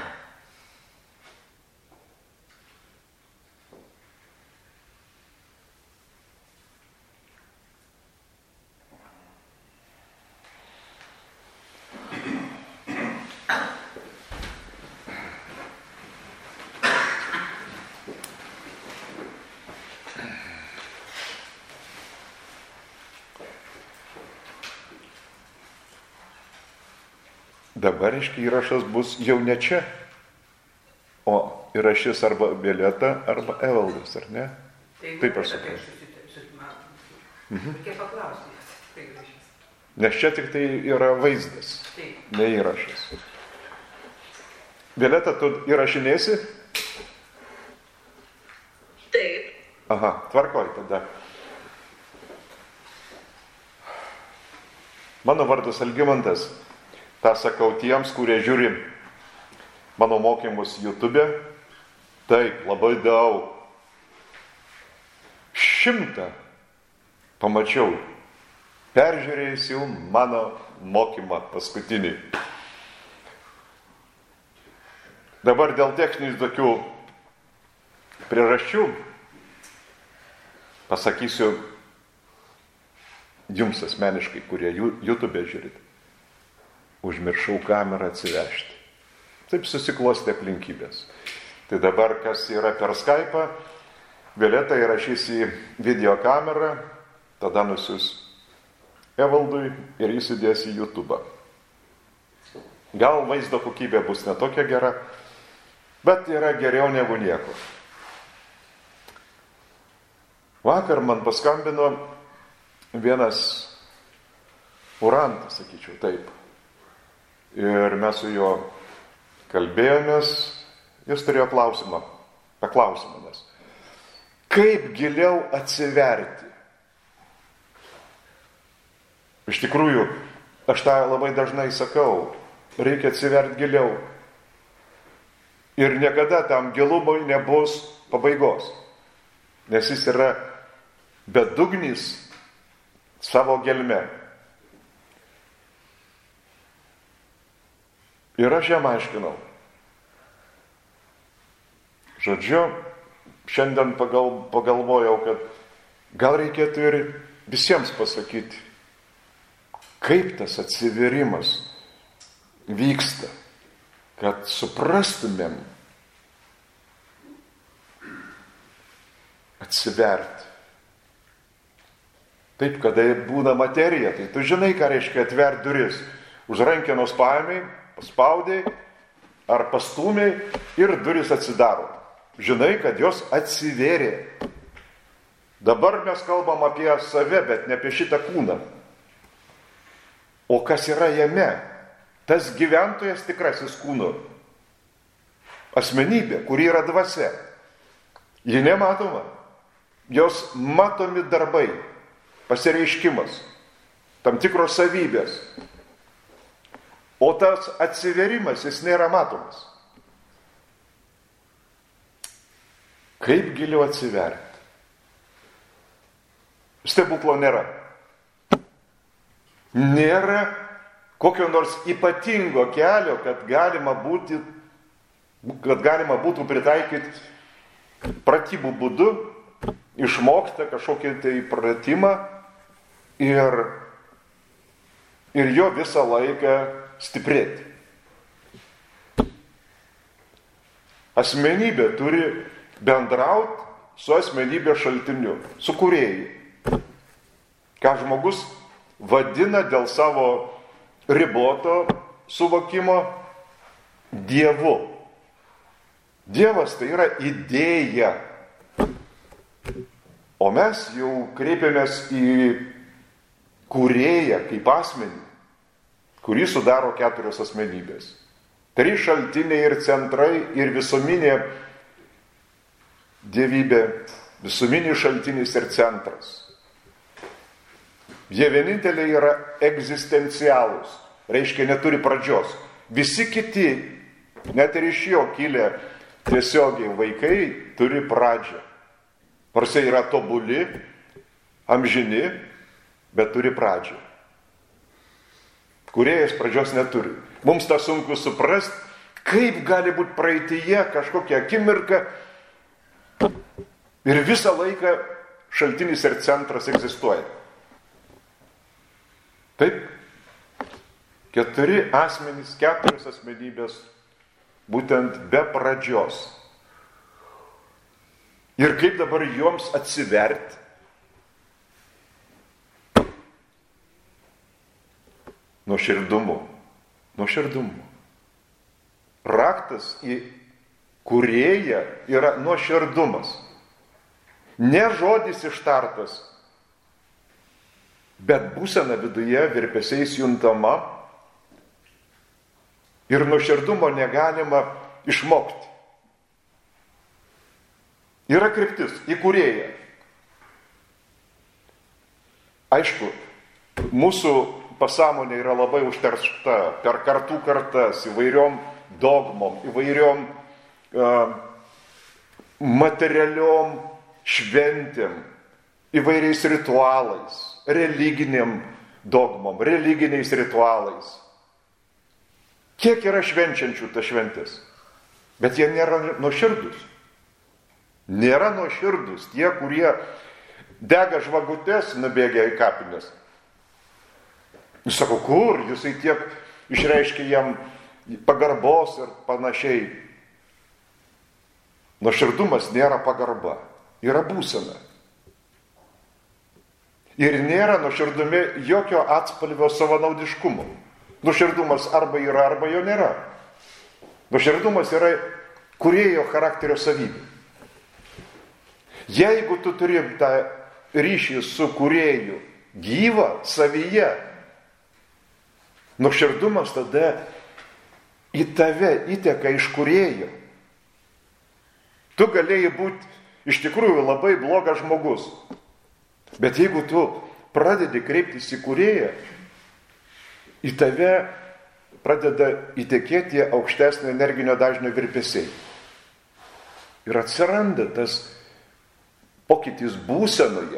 Dabar, įrašas bus jau ne čia, o įrašys arba Violeta, arba Evaldas, ar ne? Taip aš suprantu. Reikia paklausti. Nes čia tik tai yra vaizdas, ne įrašas. Violeta, tu įrašinėsi? Taip. Aha, tvarkoj tada. Mano vardas Algimantas. Ta sakau tiems, kurie žiūri mano mokymus YouTube. Taip, labai daug. 100 pamačiau. Peržiūrėjusiu mano mokymą paskutinį. Dabar dėl techninių tokių priežasčių pasakysiu jums asmeniškai, kurie YouTube žiūrit. Užmiršau kamerą atsivežti. Taip susiklostė aplinkybės. Tai dabar, kas yra per Skype'ą, Violeta įrašys į video kamerą, tada nusius Evaldui ir jis įdės į YouTube'ą. Gal vaizdo kokybė bus netokia gera, bet yra geriau negu nieko. Vakar man paskambino vienas urantas, sakyčiau taip. Ir mes su juo kalbėjomės, jis turėjo paklausimą mes. Kaip giliau atsiverti? Iš tikrųjų, aš tą labai dažnai sakau, reikia atsiverti giliau. Ir niekada tam gilumui nebus pabaigos, nes jis yra bedugnis savo gelme. Ir aš jam aiškinau. Žodžiu, šiandien pagalvojau, kad gal reikėtų ir visiems pasakyti, kaip tas atsiverimas vyksta, kad suprastumėm atsiverti. Taip, kada būna materija, tai tu žinai, ką reiškia atverti duris. Už rankenos paėmei, paspaudai ar pastūmiai ir duris atsidaro. Žinai, kad jos atsivėrė. Dabar mes kalbam apie save, bet ne apie šitą kūną. O kas yra jame? Tas gyventojas tikrasis kūno. Asmenybė, kuri yra dvasia. Ji nematoma. Jos matomi darbai, pasireiškimas, tam tikros savybės. O tas atsiverimas, jis nėra matomas. Kaip giliau atsiverti? Stebuklo nėra. Nėra kokio nors ypatingo kelio, kad galima būtų pritaikyti pratybų būdu, išmokti kažkokį tai pratimą ir jo visą laiką stiprėti. Asmenybė turi bendrauti su asmenybės šaltiniu, su kūrėju. Ką žmogus vadina dėl savo riboto suvokimo Dievu. Dievas tai yra idėja. O mes jau kreipiamės į kūrėją kaip asmenį, kurį sudaro 4 asmenybės. 3 šaltiniai ir centrai ir visuminė dievybė, visuminis šaltinis ir centras. Jie vieninteliai yra egzistencialūs, reiškia neturi pradžios. Visi kiti, net ir iš jo kilę tiesiogiai vaikai, turi pradžią. Nors jie yra tobuli, amžini, bet turi pradžią. Kūrėjas pradžios neturi. Mums tą sunku suprasti, kaip gali būti praeityje kažkokia akimirka ir visą laiką šaltinis ir centras egzistuoja. Taip, 4 asmenys, 4 asmenybės, būtent be pradžios. Ir kaip dabar joms atsiverti? Nuoširdumu. Raktas į kūrėją yra nuoširdumas. Ne žodis ištartas, bet būsena viduje virpesiais juntama ir nuoširdumo negalima išmokti. Yra kryptis į kūrėją. Aišku, mūsų pasąmonė yra labai užteršta per kartų kartas įvairiom dogmom, įvairiom materialiom šventėm, įvairiais ritualais, religiniam dogmom, religiniais ritualais. Kiek yra švenčiančių tas šventės? Bet jie nėra nuoširdus. Nėra nuoširdus tie, kurie dega žvagutes, nubėgia į kapines. Jis sako, kur? Jisai tiek išreiškia jam pagarbos ir panašiai. Nuoširdumas nėra pagarba, yra būsena. Ir nėra nuoširdume jokio atspalvio savanaudiškumo. Nuoširdumas arba yra, arba jo nėra. Nuoširdumas yra kūrėjo charakterio savybė. Jeigu tu turi tą ryšį su kūrėju gyvą savyje, nuoširdumas tada į tave įteka iš kūrėjo. Tu galėjai būti iš tikrųjų labai blogas žmogus. Bet jeigu tu pradedi kreiptis į kūrėją, į tave pradeda įtekėti aukštesnio energinio dažnio virpesiai. Ir atsiranda tas pokytis būsenoje.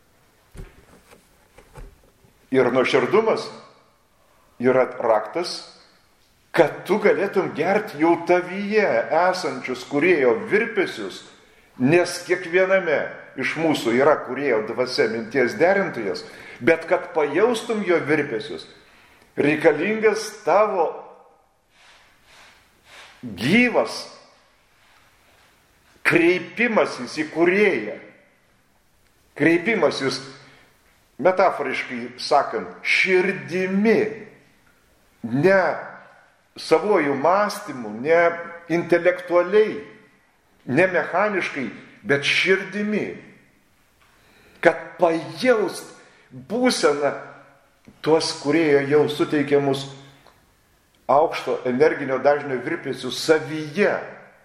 Ir nuoširdumas yra raktas, kad tu galėtum gerti jau tavyje esančius kūrėjo virpesius, nes kiekviename iš mūsų yra kūrėjo dvasia minties derintojas, bet kad pajaustum jo virpesius, reikalingas tavo gyvas kreipimasis į kūrėją. Kreipimasis, metaforiškai sakant, širdimi, ne savojų mąstymu, ne intelektualiai, ne mechaniškai, bet širdimi. Kad pajaust būseną tuos kūrėjo jau suteikiamus aukšto energinio dažnio virpesių savyje.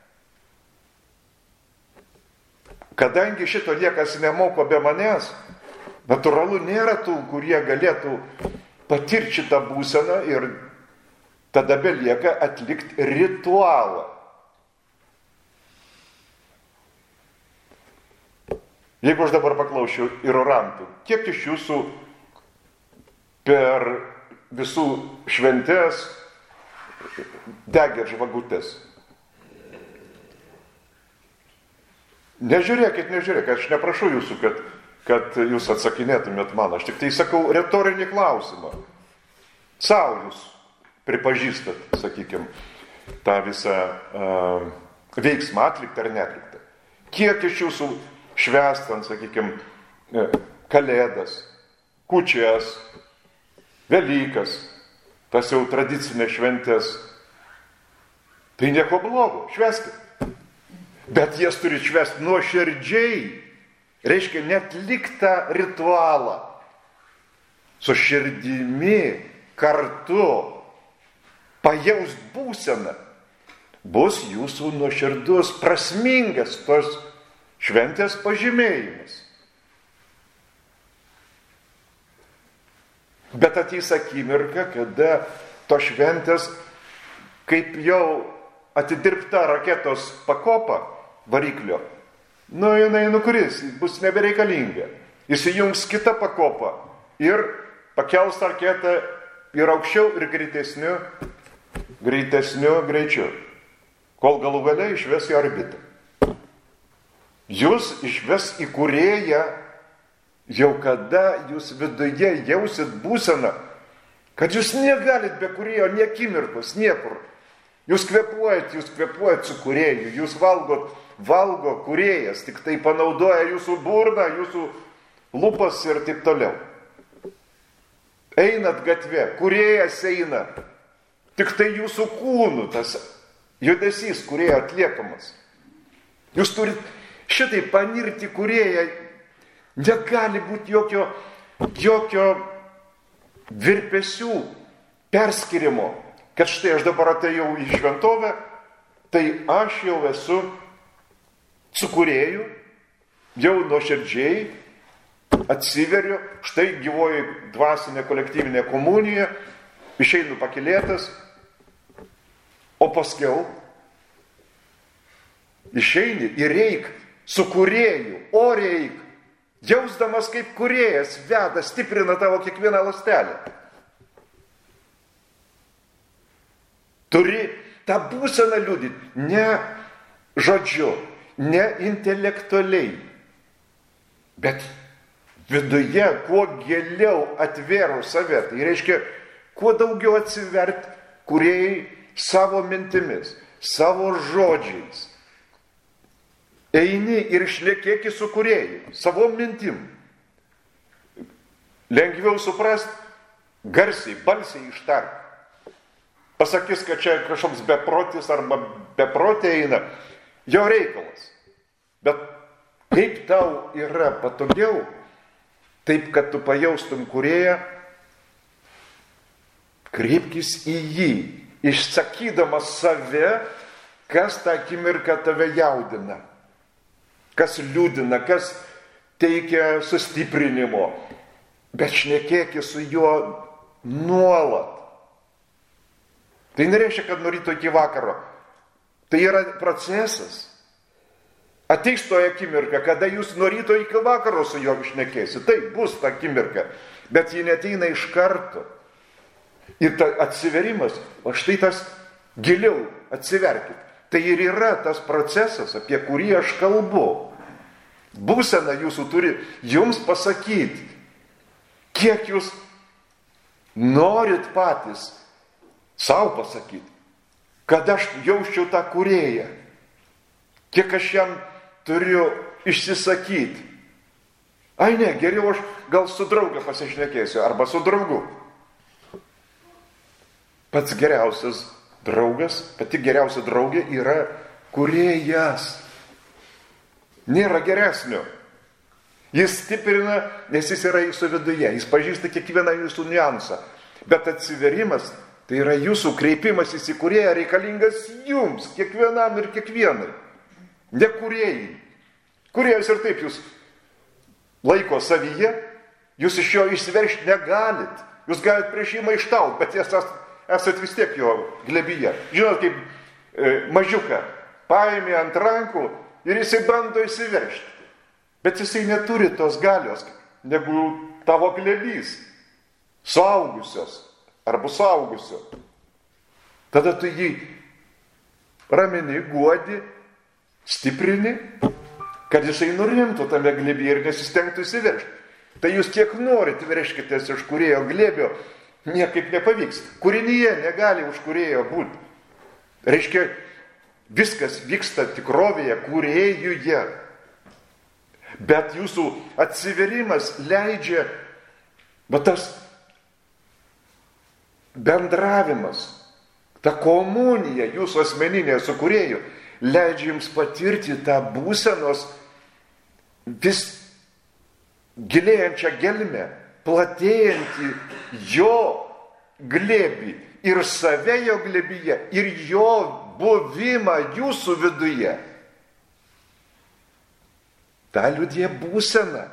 Kadangi šito niekas nemoko be manęs, natūralu nėra tų, kurie galėtų patirti šitą būseną ir tada belieka atlikti ritualą. Jeigu aš dabar paklausiu ir orantų, kiek iš jūsų per visų šventės degė žvagutes? Nežiūrėkit, aš neprašau jūsų, kad jūs atsakinėtumėt man. Aš tik tai sakau retorinį klausimą. Sau jūs pripažįstat, sakykime, tą visą veiksmą atliktą ar netliktą. Kiek iš jūsų švęstant, sakykime, kalėdas, kūčias, Velykas, tas jau tradicinės šventės, tai nieko blogo, švęskit. Bet jas turi švęsti nuoširdžiai, reiškia net liktą ritualą. su širdimi kartu pajaus būseną, bus jūsų nuoširdus, prasmingas tos šventės pažymėjimas. Bet ateis akimirka, kada to šventės, kaip jau atidirbta raketos pakopa variklio, jinai nukris, bus nebereikalinga. Įsijungs kita pakopa ir pakels raketą ir aukščiau ir greitesniu greičiu, kol galų gale išves į orbitą. Jūs išves į Kūrėją, jau kada jūs viduje jausit būseną, kad jūs negalit be Kūrėjo nė akimirkos, niekur. Jūs kvėpuojat su Kūrėju, jūs valgo Kūrėjas, tik tai panaudoja jūsų burną, jūsų lūpas ir taip toliau. Einat gatve, Kūrėjas eina, tik tai jūsų kūnų tas judesys Kūrėjo atliekamas. Jūs turit šitai panirti Kūrėją, negali būti jokio virpesių perskirimo, kad štai aš dabar atėjau į šventovę, tai aš jau esu su Kūrėju, jau nuoširdžiai atsiveriu, štai gyvoji dvasinė kolektyvinė komunija, išeinu pakylėtas, o paskiau išeini ir reik su Kūrėju, o reik, jausdamas kaip Kūrėjas veda, stiprina tavo kiekvieną ląstelę. Turi tą būseną liudyti ne žodžiu, ne intelektualiai, bet viduje, kuo giliau atvėrau save, tai reiškia, kuo daugiau atsivert Kūrėjai savo mintimis, savo žodžiais. Eini ir šnekėki su Kūrėju, savo mintim. Lengviau suprast, garsiai, balsiai ištarti. Pasakys, kad čia kažkoks beprotis arba beprotė eina, jo reikalas. Bet kaip tau yra patogiau, taip, kad tu pajaustum Kūrėją, kreipkis į jį, išsakydamas save, kas tą akimirką tave jaudina, kas liūdina, kas teikia sustiprinimo, bet šnekėki su juo nuolat. Tai nereiškia, kad nuo ryto iki vakaro. Tai yra procesas. Ateis toje akimirka, kada jūs nuo ryto iki vakaro su juo šnekėsi. Tai bus ta akimirka, bet ji neteina iš karto. Ir ta atsiverimas, o štai tas giliau atsiverkit. Tai ir yra tas procesas, apie kurį aš kalbu. Būsena jūsų turi jums pasakyti, kiek jūs norit patys savo pasakyti, kad aš jausčiau tą Kūrėją, kiek aš jam turiu išsisakyti. Ai ne, geriau aš gal su drauge pasišnekėsiu, arba su draugu. Pats geriausias draugas, pati geriausia draugė yra Kūrėjas. Nėra geresnio. Jis stiprina, nes jis yra jūsų viduje, jis pažįsta kiekvieną jūsų niuansą. Bet atsiverimas, tai yra jūsų kreipimasis į Kūrėją reikalingas jums, kiekvienam ir kiekvienai. Ne Kūrėjai. Kūrėjas ir taip jūs laiko savyje, jūs iš jo išsiveršti negalit. Jūs galit prieš jį maištauti, bet esat vis tiek jo glebyje. Žinot, kaip mažiuką paėmė ant rankų ir jisai bando įsiveršti. Bet jisai neturi tos galios, negu tavo glebys, suaugusios arba suaugusio. Tada tu jį ramini, guodi, stiprini, kad jisai nurimtų tame glebyje ir nesistengtų įsiveršti. Tai jūs kiek norit verškitės iš Kūrėjo glėbio, niekaip nepavyks. Kūrinyje negali už Kūrėjo būti. Reiškia, viskas vyksta tikrovėje, Kūrėjuje. Bet jūsų atsiverimas leidžia, bet tas bendravimas, ta komunija jūsų asmeninė su Kūrėju, leidžia jums patirti tą būsenos vis gilėjančią gelmę, platėjantį jo glėbį ir save jo glėbyje, ir jo buvimą jūsų viduje. Ta liudija būsena.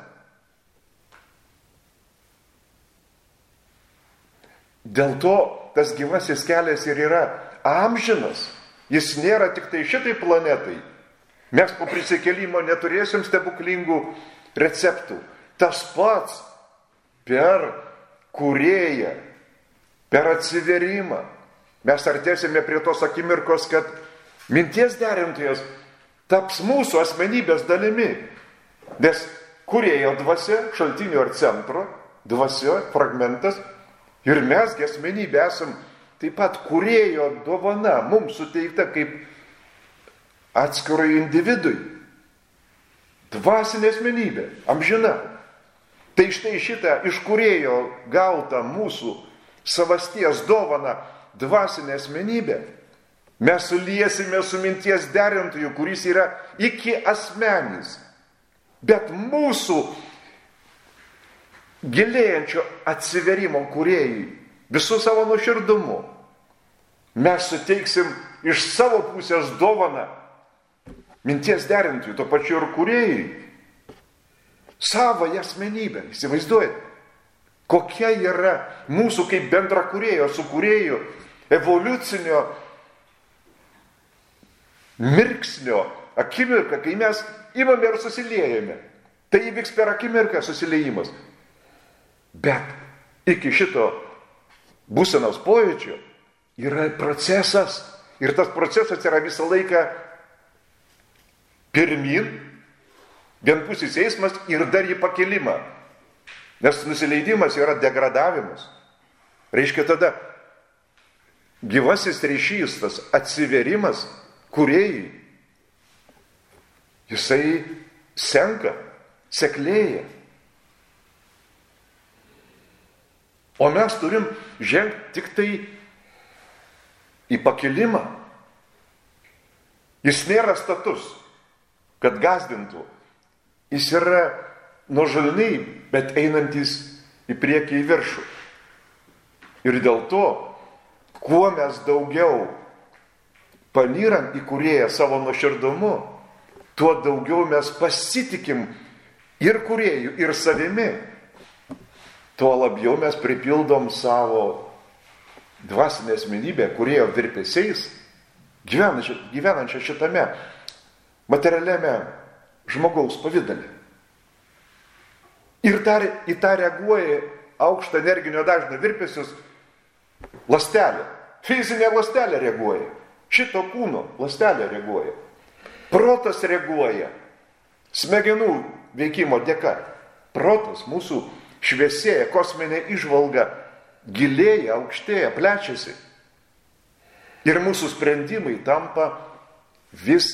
Dėl to tas gyvasis kelias ir yra amžinas. Jis nėra tik tai šitai planetai. Mes po prisikėlimo neturėsim stebuklingų receptų. Tas pats per kūrėją, per atsiverimą. Mes artėsime prie tos akimirkos, kad minties derintojas taps mūsų asmenybės dalimi. Nes kūrėjo dvasia, šaltinio ir centro, dvasia, fragmentas, ir mes, asmenybė, esam taip pat kūrėjo dovana, mums suteikta kaip atskirai individui. Dvasinė asmenybė, amžina. Tai štai šitą iš kūrėjo gautą mūsų savasties dovaną dvasinę asmenybę mes suliesime su minties derintoju, kuris yra iki asmenys. Bet mūsų gilėjančio atsiverimo kūrėjui visų savo nuoširdumu mes suteiksim iš savo pusės dovaną minties derintojui, to pačiu ir kūrėjui, savo asmenybę. Įsivaizduojate, kokia yra mūsų kaip bendra kūrėjo su kūrėju evoliucinio mirksnio akimirka, kai mes imame ir susiliejame. Tai įvyks per akimirką susiliejimas. Bet iki šito būsenos pojūčio yra procesas. Ir tas procesas yra visą laiką pirmin, vienpusis eismas ir dar į pakelimą. Nes nusileidimas yra degradavimas. Reiškia tada gyvasis ryšys, tas atsiverimas kūrėjai, jisai senka, seklėja. O mes turim žengti tik tai į pakilimą. Jis nėra status, kad gazdintų. Jis yra nuožulniai, bet einantis į priekį į viršų. Ir dėl to, kuo mes daugiau panyram į kūrėją savo nuoširdumu, tuo daugiau mes pasitikim ir kūrėjų, ir savimi. Tuo labiau mes pripildom savo dvasinę asmenybę, kūrėjo virpesiais, gyvenančią šitame materialiame žmogaus pavidale. Ir dar į tą reaguoja aukštą energinio dažnio virpesius ląstelė. Fizinė ląstelė reaguoja. Šito kūno ląstelė reaguoja. Protas reaguoja. Smegenų veikimo dėka. Protas mūsų šviesėja, kosminė įžvalga gilėja, aukštėja, plečiasi. Ir mūsų sprendimai tampa vis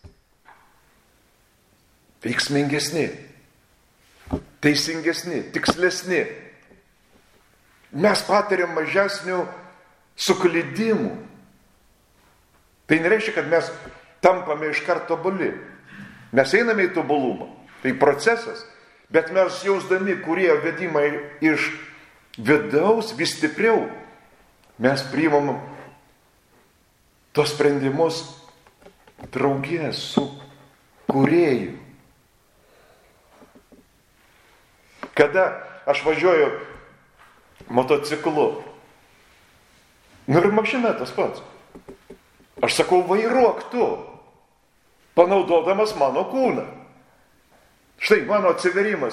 veiksmingesni, teisingesni, tikslesni. Mes patiriam mažesnių suklydimų. Tai nereiškia, kad mes tampame iškart tobuli. Mes einame į tobulumą. Tai procesas. Bet mes jausdami kūrėjo vedimą iš vidaus vis stipriau, mes priimam tos sprendimus draugė su kūrėju. Kada aš važiuoju motociklu, nu ir mašina tas pats. Aš sakau, vairuok tu, panaudodamas mano kūną. Štai mano atsiverimas.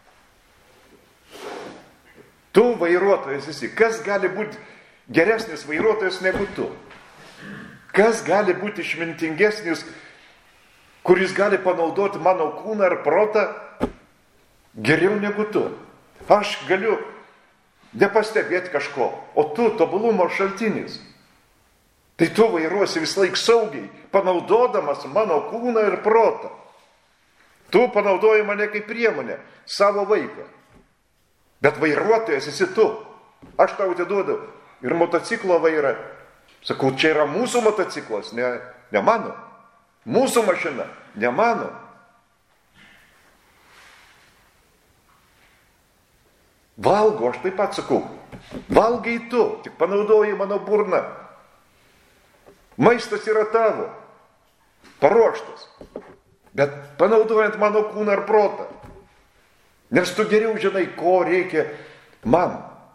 Tu vairuotojas esi. Kas gali būti geresnis vairuotojas negu tu? Kas gali būti išmintingesnis, kuris gali panaudoti mano kūną ir protą geriau negu tu? Aš galiu nepastebėti kažko, o tu tobulumo šaltinis. Tai tu vairuosi vis laik saugiai, panaudodamas mano kūną ir protą. Tu panaudoji mane kaip priemonę, savo vaiką. Bet vairuotojas esi tu. Aš tau atiduodu ir motociklo vairą. Sakau, čia yra mūsų motociklas, ne mano. Mūsų mašina, ne mano. Valgo, aš taip pat sakau, valgai tu, tik panaudoji mano burną. Maistas yra tavo, paruoštas, bet panaudojant mano kūną ir protą. Nes tu geriau žinai, ko reikia man.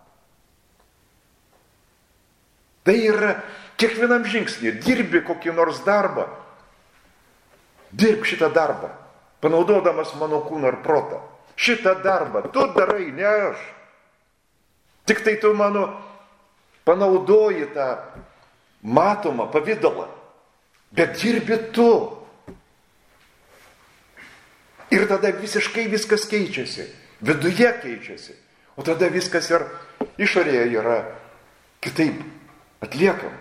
Tai yra kiekvienam žingsnį, dirbi kokį nors darbą, dirb šitą darbą, panaudodamas mano kūną ir protą. Šitą darbą tu darai, ne aš. Tik tai tu mano panaudoji tą matomą pavydalą, bet dirbi tu. Ir tada visiškai viskas keičiasi, viduje keičiasi, o tada viskas ir išorėje yra kitaip atliekama.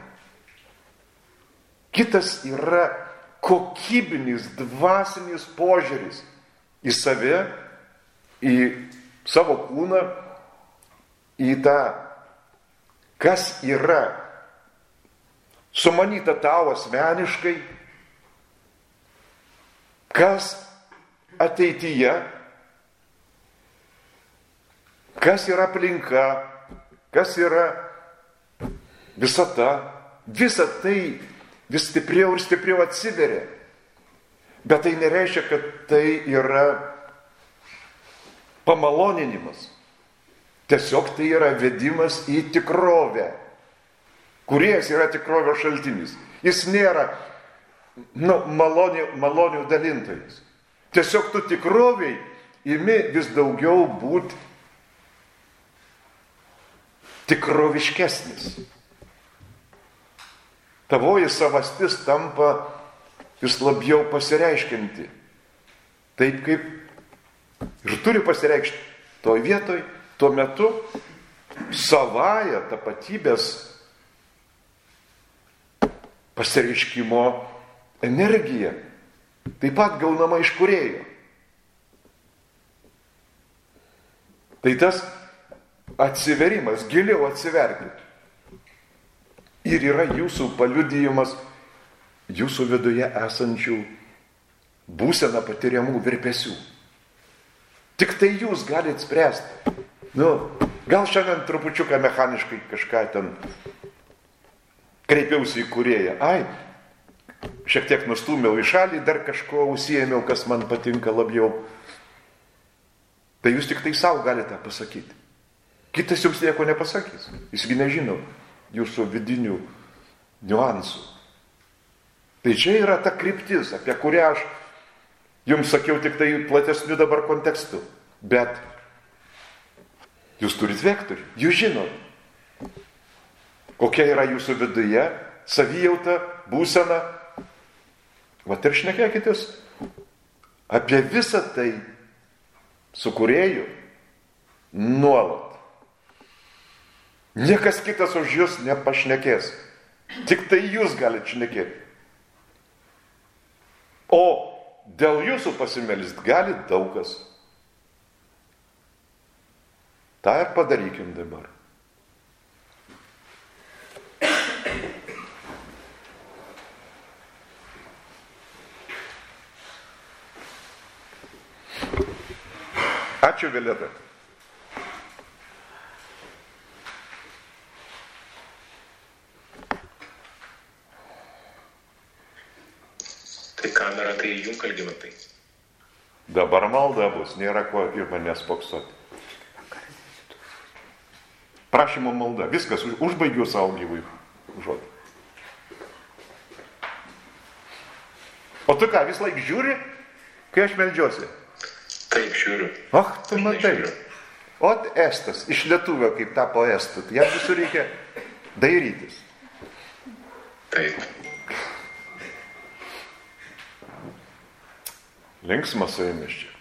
Kitas yra kokybinis, dvasinis požiūris į save, į savo kūną, į tą, kas yra sumanyta tau asmeniškai, kas ateityje, kas yra aplinka, kas yra visata, visa tai vis stipriau ir stipriau atsiveria. Bet tai nereiškia, kad tai yra pamaloninimas. Tiesiog tai yra vedimas į tikrovę. Kūrėjas yra tikrovės šaltinis. Jis nėra malonių dalintojas. Tiesiog tu tikroviai imi vis daugiau būti tikroviškesnis. Tavoji savastis tampa vis labiau pasireiškinti. Taip kaip ir turi pasireikšti toj vietoj, tuo metu savąją tapatybės pasireiškimo energiją taip pat gaunama iš kūrėjo. Tai tas atsiverimas, giliau atsiverti. Ir yra jūsų paliudijimas jūsų viduje esančių būseną patiriamų virpesių. Tik tai jūs galite spręsti. Gal šiandien trupučiuką mechaniškai kažką ten kreipiausi į kūrėją. Šiek tiek nustūmiau į šalį, dar kažko užsiėmiau, kas man patinka labiau. Tai jūs tik tai savo galite pasakyti. Kitas jums nieko nepasakys. Jisgi nežino jūsų vidinių niuansų. Tai čia yra ta kryptis, apie kurią aš jums sakiau tik tai platesniu dabar kontekstu. Bet jūs turit vektorių, jūs žinot, kokia yra jūsų viduje savijauta, būsena. Vat ir šnekėkitės apie visą tai su kūrėju nuolat. Niekas kitas už jūs nepašnekės. Tik tai jūs galite šnekėti. O dėl jūsų pasimelst gali daug kas. Ta ir padarykim dabar. Ačiū, Violeta. Tai kamera, tai įjunk Algimantai. Dabar malda bus, nėra ko ir manęs spoksoti. Prašymo malda, viskas, užbaigiu savo gyvui žodį. O tu ką, vis laik žiūri, kai aš meldžiuosi? Taip, žiūriu. Tu matai. Ot estas, iš lietuvio kaip tapo estų, tai jam visur reikia dairytis. Taip. Linksmas su jumis čia.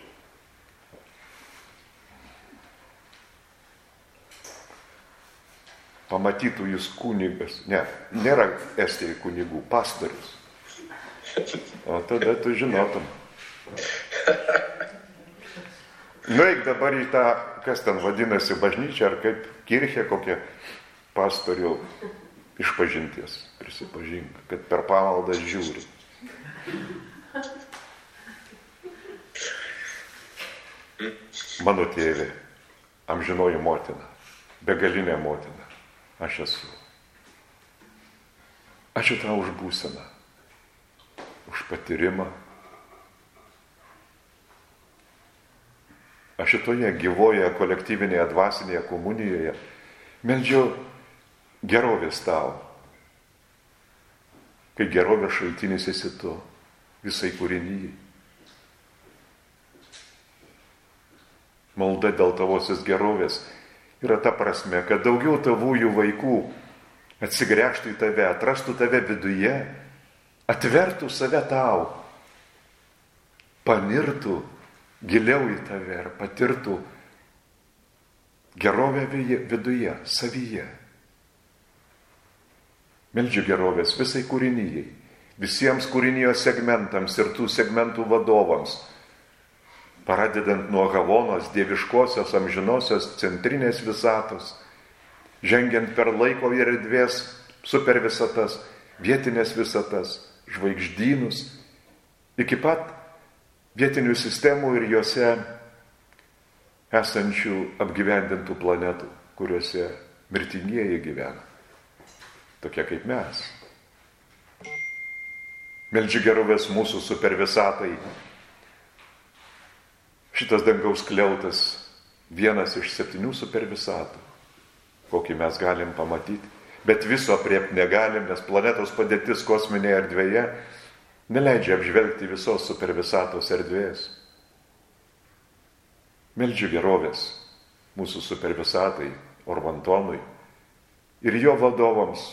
Pamatytų jūs kunigas. Ne, nėra Estijoje kunigų, pastorius. O tada tu žinotum. Nueik dabar į tą, kas ten vadinasi, bažnyčia, ar kaip kirchė kokia pastorių išpažinties. Prisipažink, kad per pamaldą žiūri. Mano tėvė, amžinoji motina, begalinė motina, aš esu. Ačiū tau už būseną, už patyrimą. Aš šitoje gyvoje kolektyvinėje dvasinėje komunijoje meldžiu gerovės tau, kai gerovės šaltinis esi tu visai kūrinyjai. Malda dėl tavosios gerovės yra ta prasme, kad daugiau tavųjų vaikų atsigręžtų į tave, atrastų tave viduje, atvertų save tau, panirtų giliau į tave ir patirtų gerovę viduje, savyje. Meldžiu gerovės visai kūrinyjai, visiems kūrinijos segmentams ir tų segmentų vadovams, pradedant nuo Havonos, dieviškosios, amžinosios, centrinės visatos, žengiant per laiko ir erdvės supervisatas, vietinės visatas, žvaigždynus, iki pat vietinių sistemų ir juose esančių apgyvendintų planetų, kuriuose mirtingieji gyvena, tokie kaip mes. Meldžiu gerovės mūsų supervisatai. Šitas dangaus skliautas vienas iš 7 supervisatų, kokį mes galim pamatyti, bet viso apriepti negalim, nes planetos padėtis kosminėje erdvėje neleidžia apžvelgti visos supervisatos erdvės. Meldžiu gerovės mūsų supervisatai Orvantonui ir jo vadovams,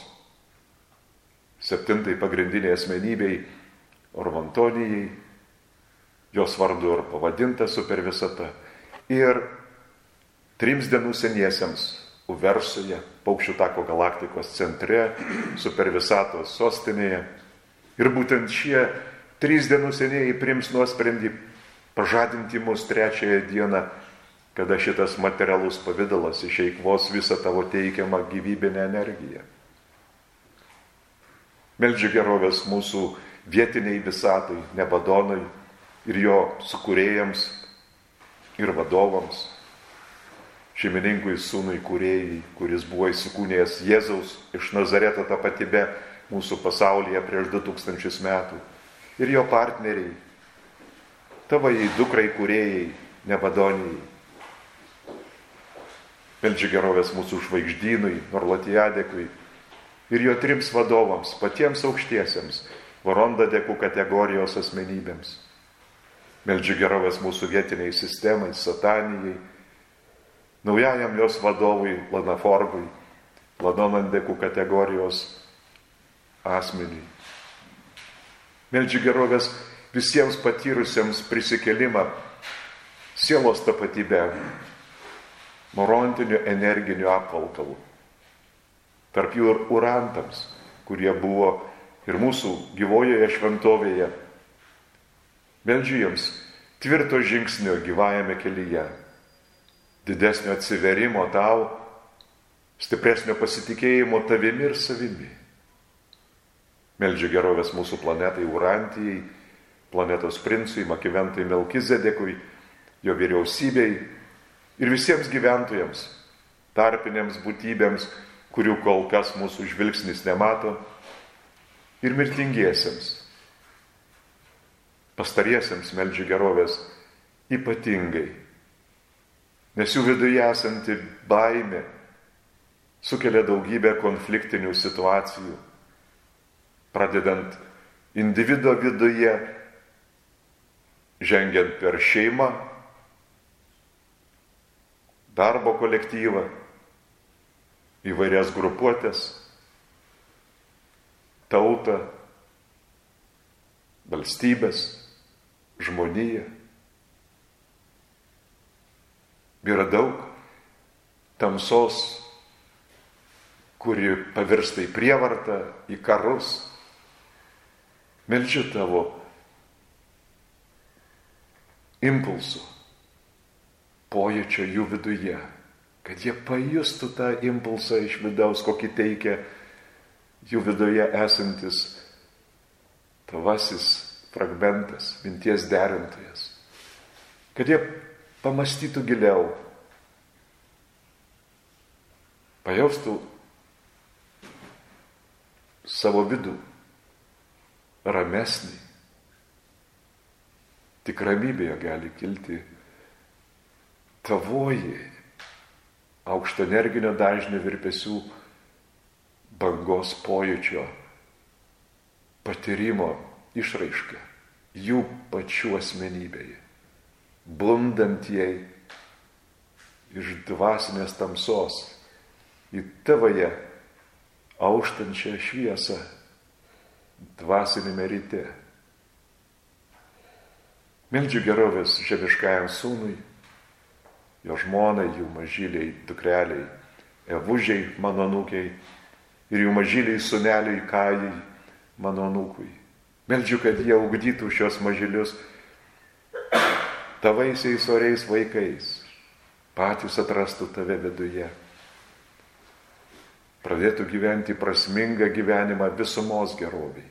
7 pagrindiniai asmenybei Orvantonijai, jos vardu ir pavadinta supervisata, ir 3 dienų seniesiems Uversoje, Paukščių tako galaktikos centre, supervisatos sostinėje. Ir būtent šie 3 dienų senieji priims nuosprendį pažadinti mus 3 dieną, kada šitas materialus pavidalas išeikvos visą tavo teikiamą gyvybinę energiją. Meldžiu gerovės mūsų vietiniai visatai, Nebadonui ir jo sukūrėjams ir vadovams, šeimininkui, sūnui, kūrėjai, kuris buvo įsikūnėjęs Jėzaus iš Nazareto tapatybe mūsų pasaulyje prieš 2000 metų, ir jo partneriai, tavai dukrai kūrėjai, Nebadonijai. Meldžiu gerovės mūsų žvaigždynui, Norlotijadekui ir jo 3 vadovams, patiems aukštiesiems, Vorondadekų kategorijos asmenybėms. Meldžiu gerovės mūsų vietiniai sistemai, Satanijai, naujajam jos vadovui Lanaforgui, Ladonandekų kategorijos asmeniui. Meldžiu gerovės visiems patyrusiems prisikelimą, sielos tapatybę, morontiniu energiniu apvalkalu. Tarp jų ir urantams, kurie buvo ir mūsų gyvojoje šventovėje. Meldžiu jiems tvirto žingsnio gyvajame kelyje, didesnio atsiverimo tau, stipresnio pasitikėjimo tavimi ir savimi. Meldžiu gerovės mūsų planetai Urantijai, planetos princui Makiventai Melkizedekui, jo vyriausybei ir visiems gyventojams, tarpinėms būtybėms, kurių kol kas mūsų žvilgsnis nemato, ir mirtingiesiems. Pastariesiems meldžiu gerovės ypatingai, nes jų viduje esanti baimė sukelia daugybę konfliktinių situacijų, pradedant individo viduje, žengiant per šeimą, darbo kolektyvą, įvairias grupuotės, tautą, valstybės, žmoniją. Yra daug tamsos, kuri pavirsta į prievartą, į karus. Meldžiu tavo impulsų, pojūčio jų viduje, kad jie pajustų tą impulsą iš vidaus, kokį teikia jų viduje esantis tavasis fragmentas, minties derintojas. Kad jie pamastytų giliau, pajaustų savo vidų ramesnį. Tik ramybėje gali kilti tavoji aukšto energinio dažnio virpesių bangos pojūčio patyrimo išraiška jų pačių asmenybėje, bundant jai iš dvasinės tamsos į tavoje auštančią šviesą dvasinėme ryte. Meldžiu gerovės žemiškajam sūnui, jo žmonai, jų mažyliai dukreliai, Evužiai, mano anūkiai, ir jų mažyliai sūneliai Kajai, mano anūkui. Meldžiu, kad jie ugdytų šios mažylius tavaisiais oriais vaikais, patys atrastų tave viduje, pradėtų gyventi prasmingą gyvenimą visumos geroviai.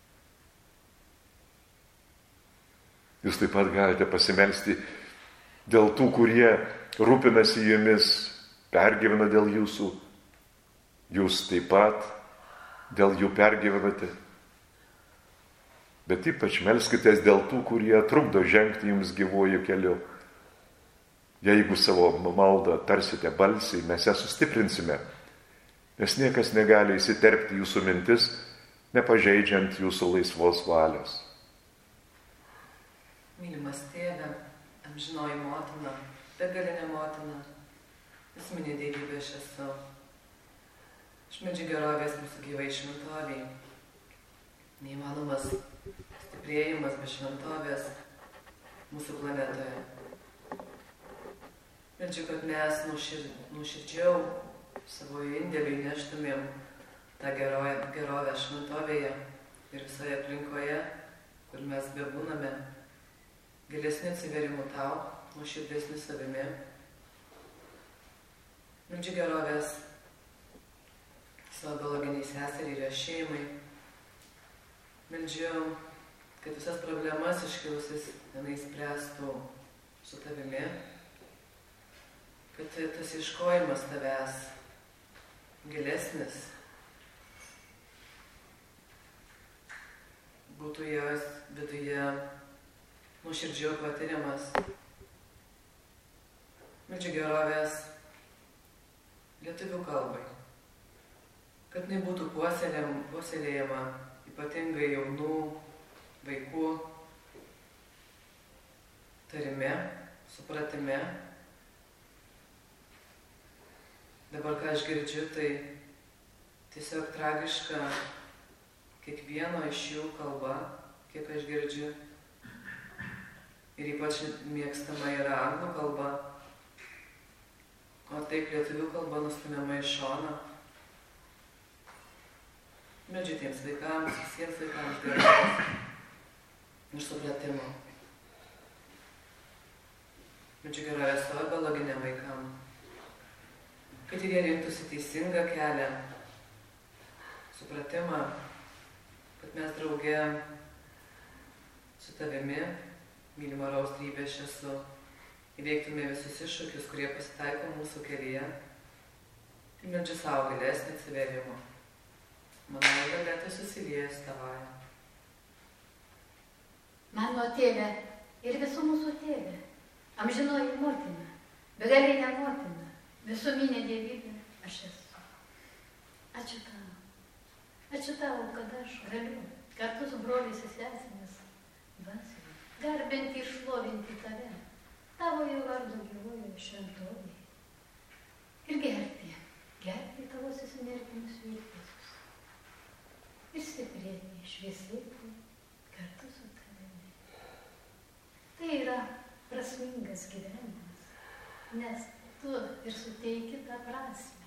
Jūs taip pat galite pasimelsti dėl tų, kurie rūpinasi jumis, pergyvena dėl jūsų. Jūs taip pat dėl jų pergyvenate. Bet ypač melskitės dėl tų, kurie trukdo žengti jums gyvuoju keliu. Jeigu savo maldą tarsite balsiai, mes ją sustiprinsime, nes niekas negali įsiterpti jūsų mintis, nepažeidžiant jūsų laisvos valios. Mylimas tėve, amžinoji motina, begalinė motina, esminė dievybė aš esu. Aš meldžiu gerovės mūsų gyvai šventoviai. Neįmanomas stiprėjimas be šventovės mūsų planetoje. Meldžiu, kad mes nuoširdžiau savo indėlį neštumėm tą gerovę šventovėje ir visoje aplinkoje, kur mes bebūname, gilesnių atsiverimų tau, nuoširdesnių savimi. Meldžiu gerovės savo biologiniai seseriai ir šeimai. Meldžiu, kad visas problemas iškilusis jinai spręstų su tavimi, kad tas ieškojimas tavęs gilesnis būtų jos viduje nuoširdžiau patiriamas. Meldžiu gerovės lietuvių kalbai, kad jinai būtų puoselėjama ypatingai jaunų vaikų tarime, supratime. Dabar, ką aš girdžiu, tai tiesiog tragiška kiekvieno iš jų kalba, kiek aš girdžiu. Ir ypač mėgstama yra anglų kalba, o taip lietuvių kalba nustumiama į šoną. Meldžiu tiems vaikams, visiems vaikams gerovės ir supratimo. Meldžiu gerovės savo biologiniam vaikam, kad ir jie rinktųsi teisingą kelią, supratimą, kad mes drauge su tavimi, mylima Raustrybė, aš esu, įveiktume visus iššūkius, kurie pasitaiko mūsų kelyje. Ir meldžiu savo gilesnį atsiverimą. Mano galėtų susiliejęs tavai. Mano tėve ir visų mūsų tėve, amžinoji motina, begalinė motina, visuminė dievybė, aš esu. Ačiū tau. Ačiū tau, kad aš galiu kartu su broliais ir sesėmis dvasioje garbinti ir šlovinti tave, tavojo vardo gyvojo šventovėje. Ir gerti tavosius energinius virpesius. Ir stiprėti, šviesėti kartu su tavimi. Tai yra prasmingas gyvenimas, nes tu ir suteiki tą prasmę.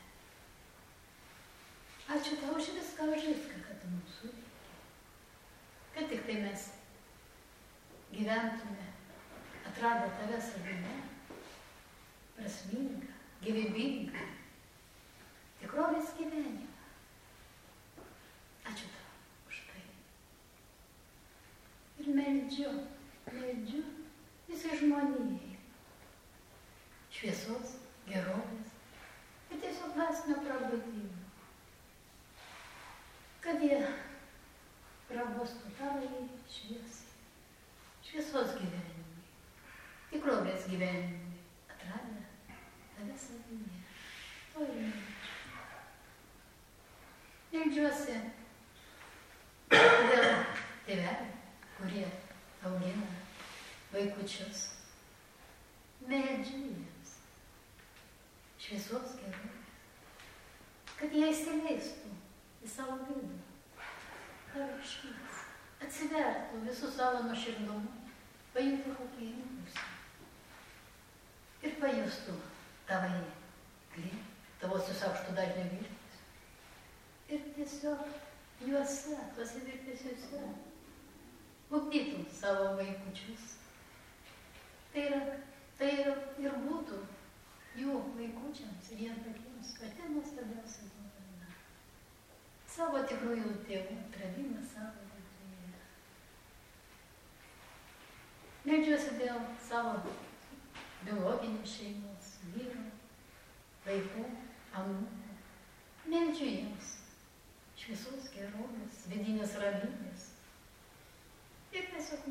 Ačiū tau už viską, kad tu mums suteiki. Kad tik tai mes gyventume, atradę tave savime, prasmingą, gyvybingą, tikrovės gyvenimą. Ačiū tau už tai. Ir meldžiu visai žmonijai šviesos, gerovės bet tiesiog dvasinio prabudimo. Kad jie prabustų tavai šviesai, šviesos gyvenimui, tikrovės gyvenimui, atradę tave savyje. To ir meldžiuosi dėl tėvelių, kurie augina vaikučius. Meldžiu jiems šviesos gerovės, kad jie įsileistų į savo vidų, tavo šviesą, atsivertų visų savo nuoširdumu, pajutų kokį impulsą ir pajustų tavai glėbį, tavosius aukštų dažnio virpesius. Ir tiesiog juose, tuose virpesiuose, ugdytų savo vaikučius. Tai ir būtų jų vaikučiams ir jiems patiems pati nuostabiausia dovana. Savo tikrųjų tėvų atradimą savo viduje. Meldžiuosi dėl savo biologinės šeimos, vyro, vaikų, anūkų. Meldžiu jiems šviesos gerovės, vidinės ramybės ir tiesiog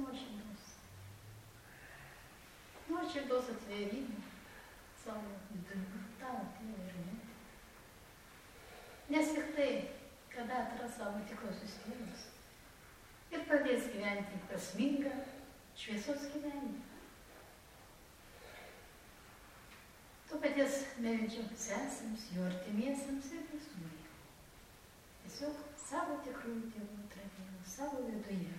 nuoširdos atvėrimo savo viduje, tavo tėvą ir motiną. Nes tik tai, kada atras savo tikrosius tėvus ir pradės gyventi prasmingą šviesos gyvenimą. To paties meldžiu sesėms, jų artimiesiems ir visumai. Tiesiog savo tikrųjų tėvų atradimą, savo viduje.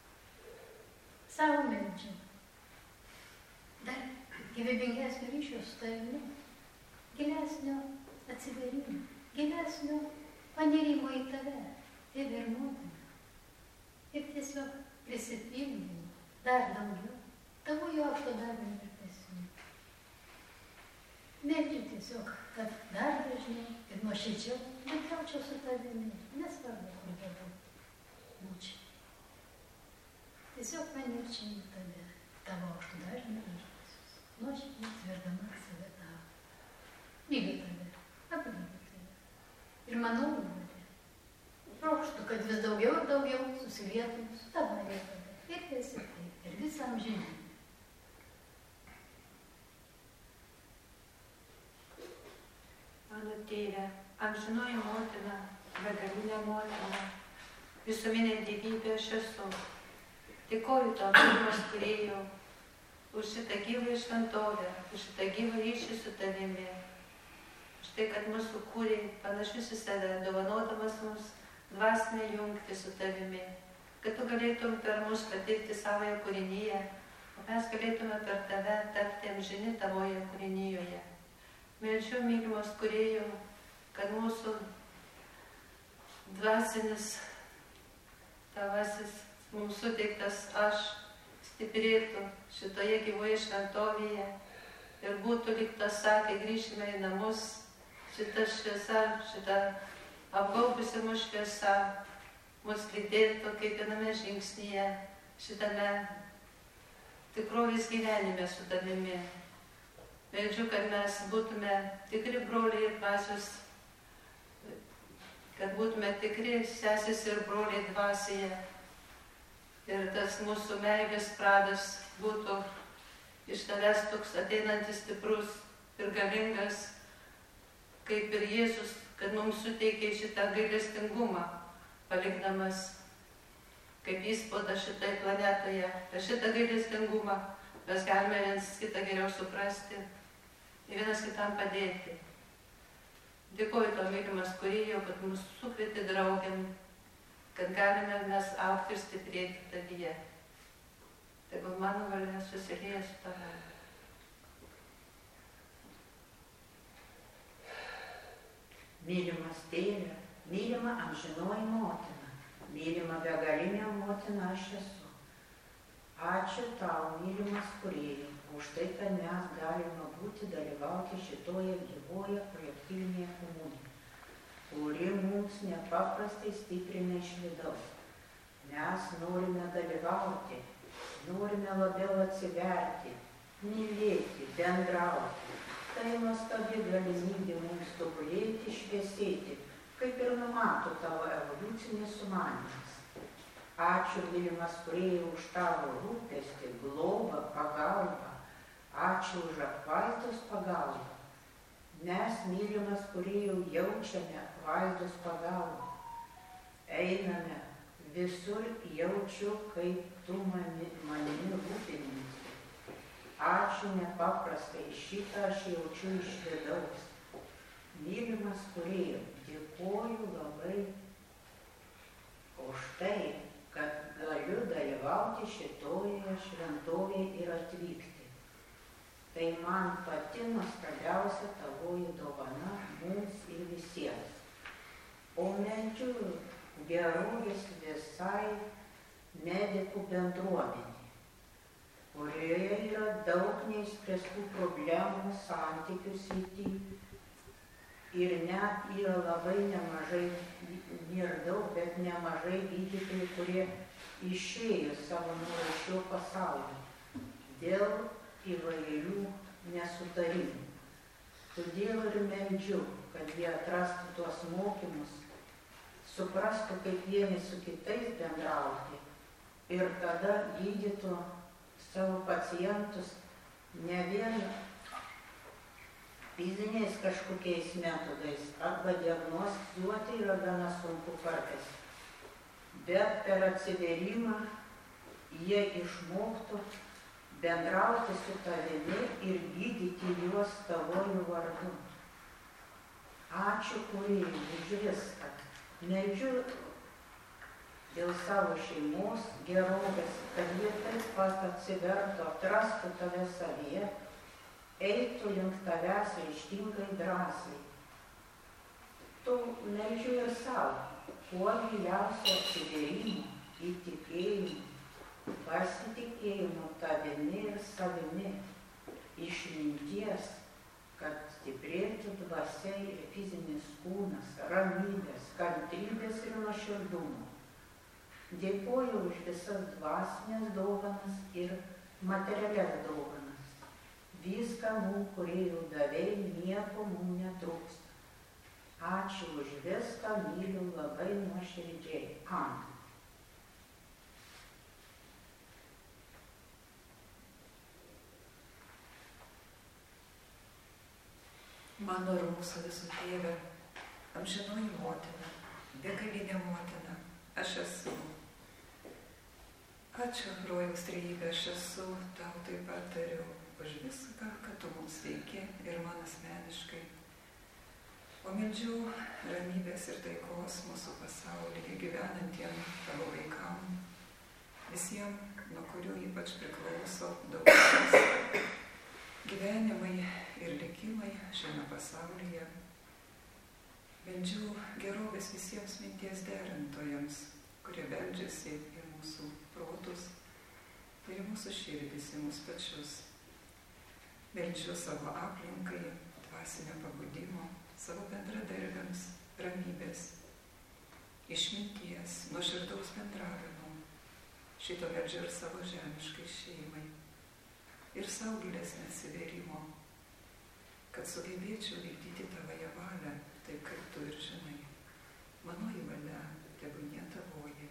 Savo meldžiu. Dar gyvybingesnio ryšio su tavimi, gilesnio atsiverimo, gilesnio panirimo į tave, tėvą ir motiną. Ir tiesiog prisipildymų dar daugiau, tavo jo aukšto darbo virpesių. Meldžiu tiesiog, kad dar dažniau ir nuoširdžiau bendraučiau su tavimi, nesvarbu, kur bebūčiau. Tiesiog panirčiau į tave, tavo aukšto dažnio virpesius. Nuoširdžiai atverdama save tau. Myliu tave, apgailiu tave. Ir manau, trokštu, kad vis daugiau ir daugiau susilietų su tavo reikalu. Ir esi tai, ir visą amžinybę. Mano tėve, amžinoji motina, begalinė motina, visuminė gyvybė aš esu. Dėkoju tau, pirmas kūrėjau, už šitą gyvą šventovę, už šitą gyvą ryšį su tavimi, už tai, kad mūsų kūrė panašius į save, dovanodamas mums dvasinę jungtį su tavimi, kad tu galėtum per mus patirti savoje kūrinyje, o mes galėtume per tave tapti amžini tavoje kūrinyjoje. Meldžiu, mylimas kūrėjau, kad mūsų dvasinis, tavasis, mums suteiktas aš stiprėtų šitoje gyvoje šventovėje ir būtų lyg tąsa, kai grįžime į namus, šita šviesa, šita apgaubusi mūsų šviesa, mus lydėtų kiekviename žingsnyje, šitame tikrovės gyvenime su tavimi. Meldžiu, kad mes būtume tikri broliai ir dvasios, kad būtume tikri sesės ir broliai dvasioje. Ir tas mūsų meilės pradas būtų iš tavęs toks ateinantis stiprus ir galingas, kaip ir Jėzus, kad mums suteikė šitą gailestingumą, palikdamas kaip įspaudą šitai planetoje. Per šitą gailestingumą mes galime vienas kitą geriau suprasti ir vienas kitam padėti. Dėkoju tau, mylimas kūrėjau, kad mus sukvieti draugiam, kad galime mes augti ir stiprėti tavyje. Tegul mano valia susilieja su tavimi. Mylimas tėve, mylima amžinoji motina, mylima begalinė motina aš esu. Ačiū tau, mylimas kūrėjau, už tai, kad mes galime būti dalyvauti šitoje gyvoje kolektyvinėje komunijoje, kuri mums nepaprastai stiprina iš vidaus. Mes norime dalyvauti, norime labiau atsiverti, mylėti, bendrauti, Tai nuostabi galimybė mums tobulėti, šviesėti, kaip ir numato tavo evoliucinis sumanymas. Ačiū, mylimas kūrėjau, už tavo rūpestį, globą, pagalbą. Ačiū už apvaizdos pagalbą. Mes, mylimas kūrėjau, jaučiame apvaizdos pagalbą. Einame visur, jaučiu, kaip tu manimi rūpiniesi. Ačiū nepaprastai, šitą aš jaučiu iš vidaus. Mylimas kūrėjau, dėkoju labai už tai, kad galiu dalyvauti šitoje šventovėje ir atvykti. Tai man pati nuostabiausia tavoji dovana mums ir visiems. O meldžiu gerovės visai medikų bendruomenė, kurioje yra daug neišspręstų problemų santykių srity ir net yra labai nemažai, nėra daug, bet nemažai gydytojų, kurie išėjo savo nuo šio pasaulio dėl įvairių nesutarimų. Todėl ir meldžiu, kad jie atrastų tuos mokymus, suprastų, kaip vieni su kitais bendrauti ir tada gydytų savo pacientus ne vien fiziniais kažkokiais metodais arba diagnozuoti yra gana sunku kartais, bet per atsivėrimą jie išmoktų bendrauti su tavimi ir gydyti juos tavojų vardu. Ačiū kūrėjai už viską. Meldžiu dėl savo šeimos gerovės, kad jie taip pat atsivertų, atrastų tave savyje, eitų link tavęs ryžtingai drąsiai. Tu meldžiu ir savo, kuo giliausio atsivėrimo, įtikėjimo, pasitikėjimo tavimi ir savimi, išminties, kad stiprėtų dvasia ir fizinis kūnas, ramybės, kantrybės ir nuoširdumo. Dėkoju už visas dvasinės dovanas ir materialias dovanas. Viską mums, kurie jau davei, nieko mums netrūksta. Ačiū už viską, myliu labai nuoširdžiai. Amen. Mano ir mūsų visų tėvė, amžinoji motina, begalinė motina, aš esu. Ačiū, rojaus trejybė, aš esu, tau taip pat tariu už viską, kad tu mums veiki ir man asmeniškai. O meldžiu ramybės ir taikos mūsų pasaulyje gyvenantiem tavo vaikam, visiems, nuo kurių ypač priklauso daugelis gyvenimai ir likimai šiame pasaulyje. Meldžiu gerovės visiems minties derintojams, kurie beldžiasi į mūsų protus ir į mūsų širdis, į mūsų pačius. Meldžiu savo aplinkai, dvasinio pabudimo, savo bendradarbiams, ramybės, išminties, nuoširdaus bendravimo. Šito meldžiu ir savo žemiškai šeimai. Ir savo gilesnio atsivėrimo, kad sugebėčiau vykdyti tavąją valią, taip kaip tu ir žinai. Manoji valia, tebūnie tavoji.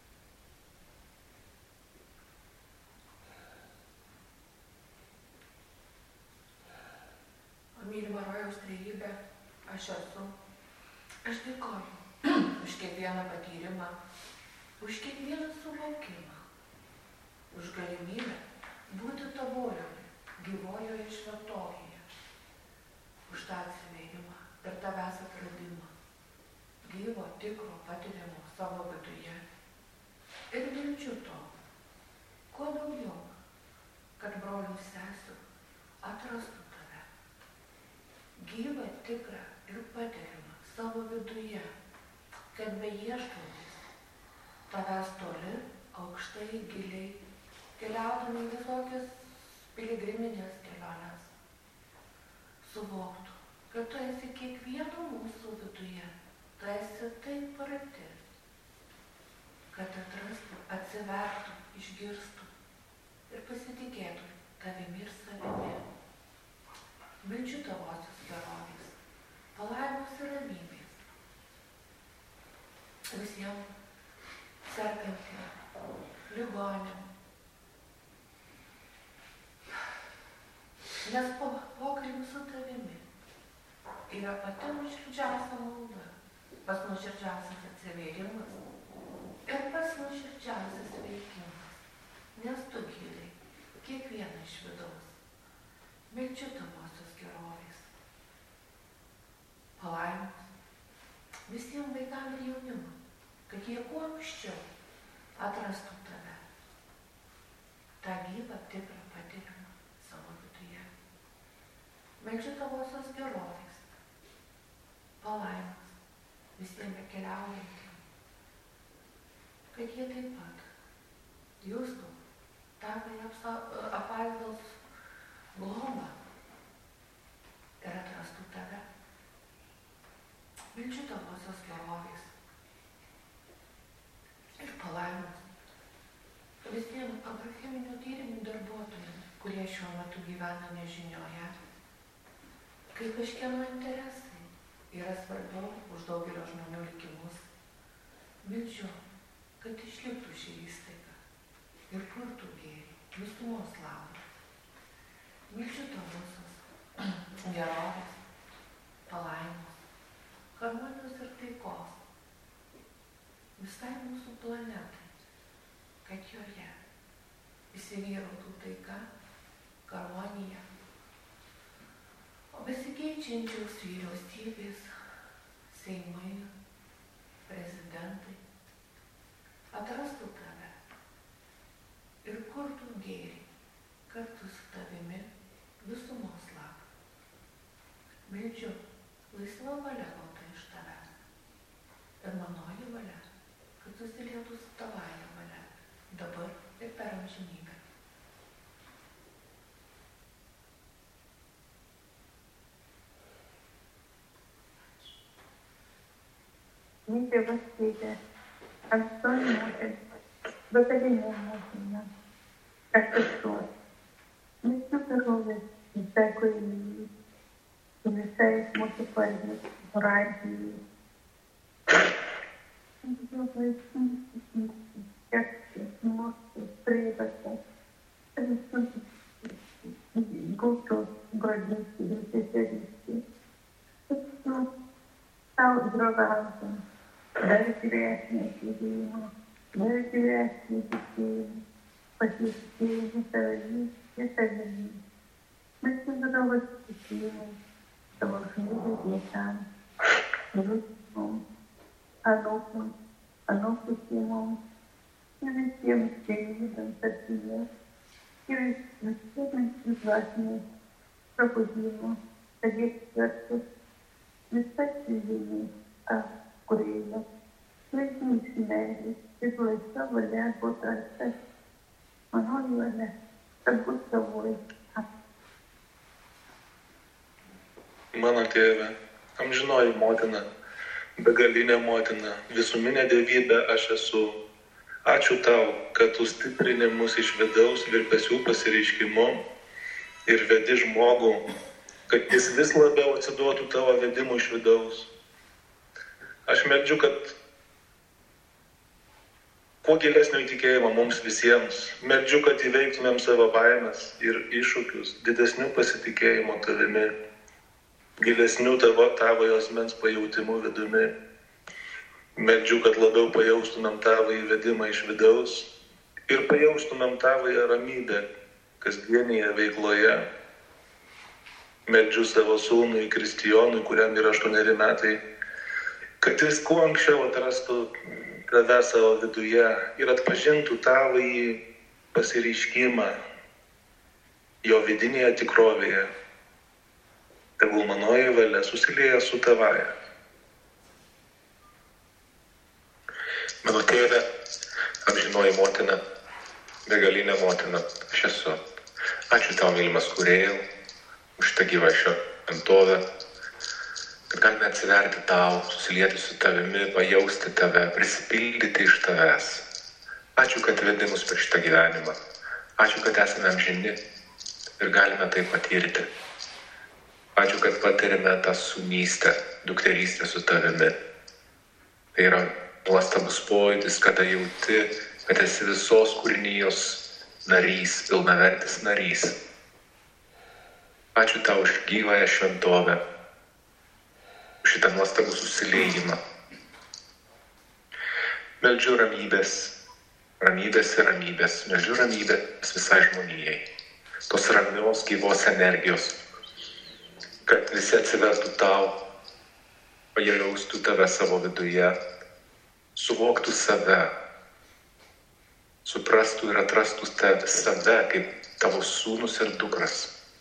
O mylima rojaus trejybė, aš esu. Aš dėkoju už kiekvieną patyrimą, už kiekvieną suvokimą, už galimybę būti tavojoje, gyvojoje šventovėje, už tą atsivėrimą ir tavęs atradimą, gyvo, tikro, patiriamo savo viduje. Ir meldžiu to, kuo daugiau, kad brolių sesių atrastų tave, gyvą, tikrą ir patiriamą savo viduje, kad beieškantis tavęs toli, aukštai, giliai, keliaudami visokias piligriminės keliones, suvoktų, kad tu esi kiekvieno mūsų viduje, tu esi taip arti, kad atrastų, atsivertų, išgirstų ir pasitikėtų tavimi ir savimi. meldžiu tavosios gerovės, palaimos ir ramybės. Visiems sergantiem, ligoniam. Nes pokalbių su tavimi yra pati nuoširdžiausia malda, pas nuoširdžiausias atsivėrimas ir pas nuoširdžiausias veikimas, nes tu gydai kiekvieną iš vidaus. Meldžiu tavosios gerovės, palaimos visiems vaikams ir jaunimui, kad jie kuo anksčiau atrastų tave, tą gyvą, tikrą patyrimą savo viduje. Meldžiu tavosios gerovės, palaimos visiems keliaujantiems, kad jie taip pat justų tavąją apvaizdos globą ir atrastų tave. Meldžiu tavosios gerovės ir palaimos visiems abracheminio tyrimų darbuotojams, kurie šiuo metu gyvena nežinioje, kai kažkieno interesai yra svarbiau už daugelio žmonių likimus. Meldžiu, kad išliktų šį įstaigą ir kurtų gėrį, visumos labą. Meldžiu tavosios gerovės, palaimos, harmonijos ir taikos visai mūsų planetai, kad joje įsivyrautų taika, harmonija, o besikeičiančios vyriausybės, seimai, prezidentai atrastų tave ir kurtų gėrį kartu su tavimi visumos labą. Meldžiu laisva valia gauta iš tavęs ir manoji valia, kad susilietų su tavąja valia dabar ir per amžinybę. Dievas teigia, aštuoni moteris, begalinė motina, aš esu, visų gerovės, visai kūrėjai, su visais mūsų palmės, radijai. Dievas teigia, kerštis, mūsų, prievatą, visus gautos, godinti, seserystį. Esu tau draugautam. Dar gyvesnė tikėjimo, dar gyvesnė tikėjimo, pasitikėjimo savimi ir savimi. Mes tavo tikėjimai, tavo žmonių vietams, visums, anūkų šeimoms ir visiems šeimydams artimės ir visiems dvasinės prabudimo, kad jie tvirtus visas žiniai, kurioje laikysi meilės ir laisva valia būtų atrastas. Manoji valia, kad bus tavoji. Mano tėve, amžinoji motina, begalinė motina, visuminė dievybė aš esu. Ačiū tau, kad tu stiprini mus iš vidaus virpesių pasireiškimu ir vedi žmogų, kad jis vis labiau atsiduotų tavo vedimui iš vidaus. Aš meldžiu, kad kuo gilesnio įtikėjimo mums visiems. Meldžiu, kad įveiktumėm savo baimės ir iššūkius, didesnių pasitikėjimo tavimi, gilesnių tavojo asmens pajautimu vidumi. Meldžiu, kad labiau pajaustumėm tavo įvedimą iš vidaus ir pajaustumėm tavoje ramybę kasdienėje veikloje. Meldžiu savo sūnui Kristijonui, kuriam yra 8 metai, kad jis kuo anksčiau atrastų tave savo viduje ir atpažintų tavąjį pasireiškimą jo vidinėje tikrovėje. Tegul manoji valia susilieja su tavaja. Mano tėve, amžinoji motina, begalinė motina, aš esu. Ačiū tau, mylimas kūrėjau, už tą gyvą šventovę, kad galime atsiverti tau, susilieti su tavimi, pajausti tave, prisipildyti iš tavęs. Ačiū, kad vedi mus per šitą gyvenimą. Ačiū, kad esame amžini ir galime tai patirti. Ačiū, kad patirime tą sūnystę, dukterystę su tavimi. Tai yra nuostabus pojūtis, kada jauti, kad esi visos kūrinijos narys, pilnavertis narys. Ačiū tau už gyvąją šventovę, už šitą nuostabų susiliejimą. Meldžiu ramybės, ramybės ir ramybės, meldžiu ramybės visai žmonijai. Tos ramios gyvos energijos, kad visi atsivertų tau, pajaustų tave savo viduje, suvoktų save, suprastų ir atrastų save kaip tavo sūnus ir dukras.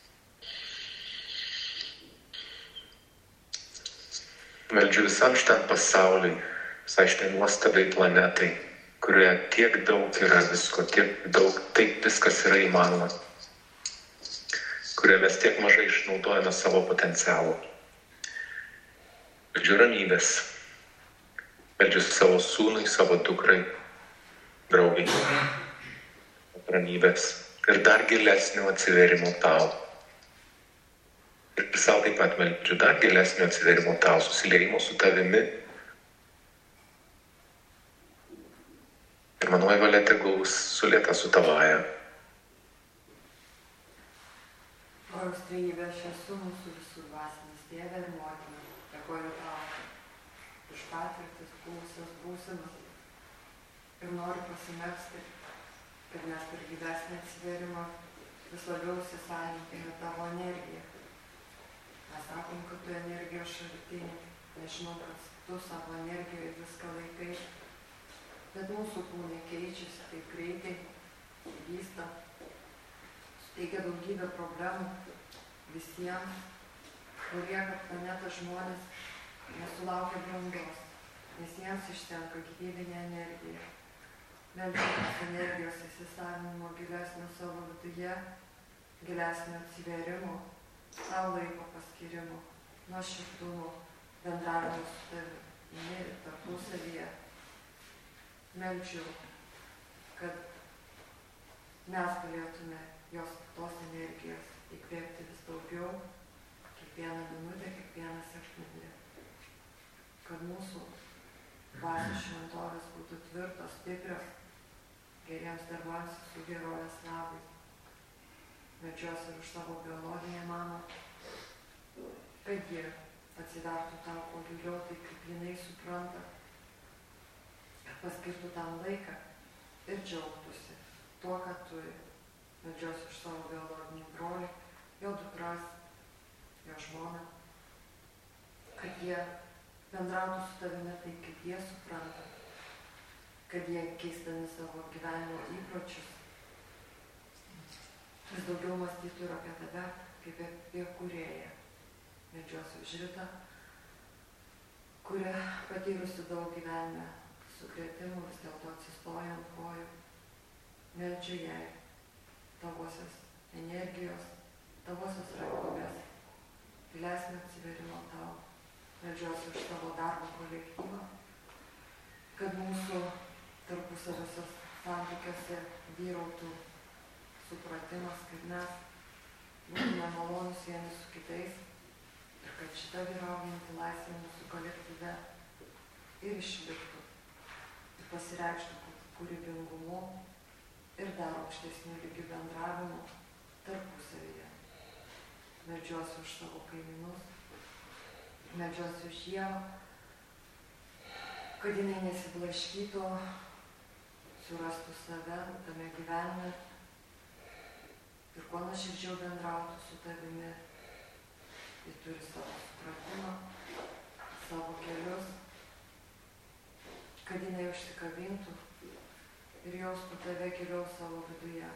Meldžiu visam šitam pasauliui, visai šitai nuostabiai planetai, kurioje tiek daug yra visko, tiek daug, taip viskas yra įmanoma, kurioje mes tiek mažai išnaudojame savo potencialą. Meldžiu ramybės, meldžiu savo sūnui, savo dukrai, draugai, ramybės ir dar gilesnio atsivėrimo tau. Ir savo taip pat meldžiu dar gilesnio atsivėrimo tau, susiliejimo su tavimi. Ir manoji valia tegul sulieta su tavaja. Noriu trejybę, aš esu mūsų visų dvasinis tėvė ir motina. Dėkoju tau už patirtis, buvusias būsenas. Ir noriu pasimelsti, kad mes per gyvesnį atsivėrimą vis labiau įsisavintume tavo energiją. Mes sakom, kad tu energijos šaltinį, nežinau, kad tu savo energijoje viską laikai, bet mūsų kūnai keičiasi taip greitai, vysta, suteikia daugybę problemų visiems, kurie, kad planetos žmonės nesulaukia brandos, nes jiems išsenka gyvybinė energija. Meldžiamės energijos įsisavinimo gilesnio savo viduje, gilesnio atsivėrimo, savo laiko paskirimo, nuoširdumo, bendravimo su tavimi ir tarpusavyje. Meldžiu, kad mes galėtume tos energijos įkvėpti vis daugiau, kiekvieną minutę, kiekvieną sekundę. Kad mūsų dvasios šventovės būtų tvirtos, stiprios, geriems darbams su gerovės labui. Meldžiuosi už savo biologinę mamą, kad ji atsivertų tau kuo giliau, tai kaip jinai supranta, kad paskirtų tam laiką ir džiaugtųsi tuo, ką turi. Meldžiuosi už savo biologinį brolį, jo dukras, jo žmoną, kad jie bendrautų su tavimi taip, kaip jie supranta, kad jie keisdami savo gyvenimo įpročius vis daugiau mąstytų ir apie tave, kaip apie kūrėją. Meldžiuosi už Ritą, kuri patyrusi daug gyvenime sukrėtimų, vis dėlto atsistoja ant kojų. Meldžiu jai tavosios energijos, tavosios ramybės, gilesnio atsivėrimo tau. Meldžiuosi už tavo darbo kolektyvą, kad mūsų tarpusaviuose santykiuose vyrautų supratimas, kad mes būtume malonūs vieni su kitais ir kad šita vyraujanti laisvė mūsų kolektyve ir išliktų ir pasireikštų kūrybingumu ir dar aukštesnių lygių bendravimu tarpusavyje. Meldžiuosi už savo kaimynus, meldžiuosi už Ievą, kad jinai nesiblaškytų, surastų save tame gyvenime ir kuo nuoširdžiau bendrautų su tavimi. Ji turi savo supratimą, savo kelius, kad jinai užsikabintų ir jaustų tave giliau savo viduje.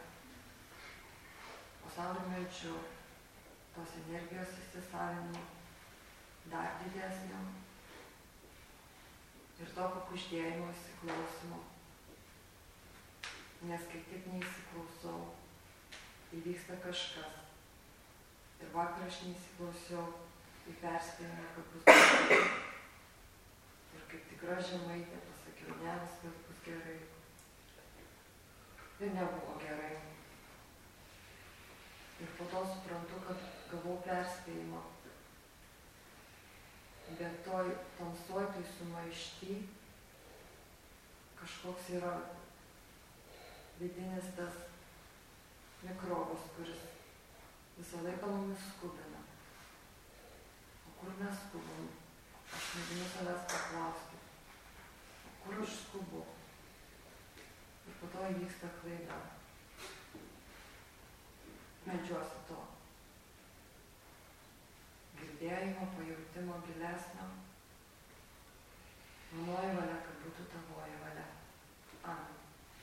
O savo meldžiu tos energijos įsisavinimo dar didesnio ir to pakuždėjimo įsiklausimo. Nes kai tik neįsiklausau, įvyksta kažkas. Ir vakar aš neįsiklausiau į perspėjimą, kad bus gerai. Ir kaip tikra žemaitė pasakiau, ne, viskas bus gerai. Ir nebuvo gerai. Ir po to suprantu, kad gavau perspėjimą, toj tamsoj, toj sumaišty kažkoks yra vidinis tas mikrobas, kuris visą laiką mumis skubina. O kur mes skubam? Aš mėginu savęs paklausti. Kur aš skubu? Ir po to įvyksta klaida. Meldžiuosi to. Girdėjimo, pajautimo gilesnio. Manoji valia, kad būtų tavoji valia. Amen.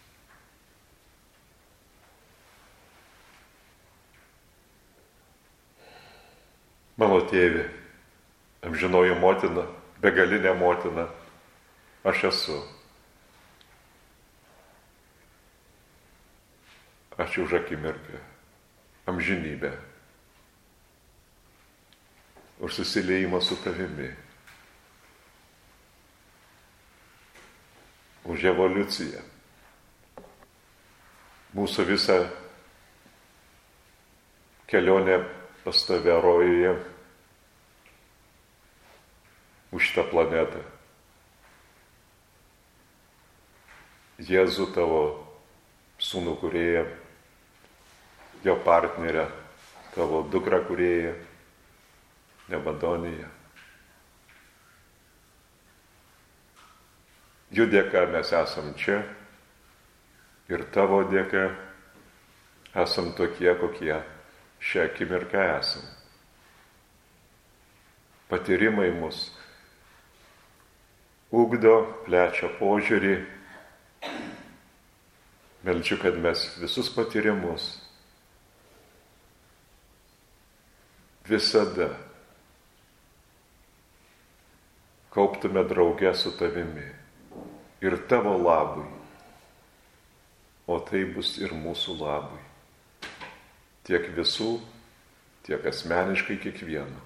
Mano tėvė, amžinoji motina, begalinė motina, aš esu. Ačiū už akimirką, amžinybę, už susiliejimą su tavimi, už evoliuciją, mūsų visą kelionę pas tave rojuje, už šitą planetą. Jėzų tavo sūnų kūrėją, jo partnerę, tavo dukrą kūrėją, Nebadoniją. Jų dėka mes esam čia ir tavo dėka esam tokie, kokie šią akimirką esam. Patyrimai mus ugdo, plečia požiūrį. Meldžiu, kad mes visus patyrimus visada kauptume drauge su tavimi ir tavo labui, o tai bus ir mūsų labui. Tiek visų, tiek asmeniškai kiekvieno.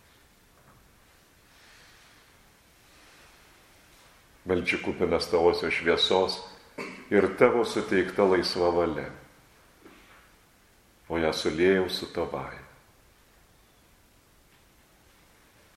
Meldžiu kupinas tavosios šviesos ir tavo suteikta laisva valia, o ją suliejau su tavai.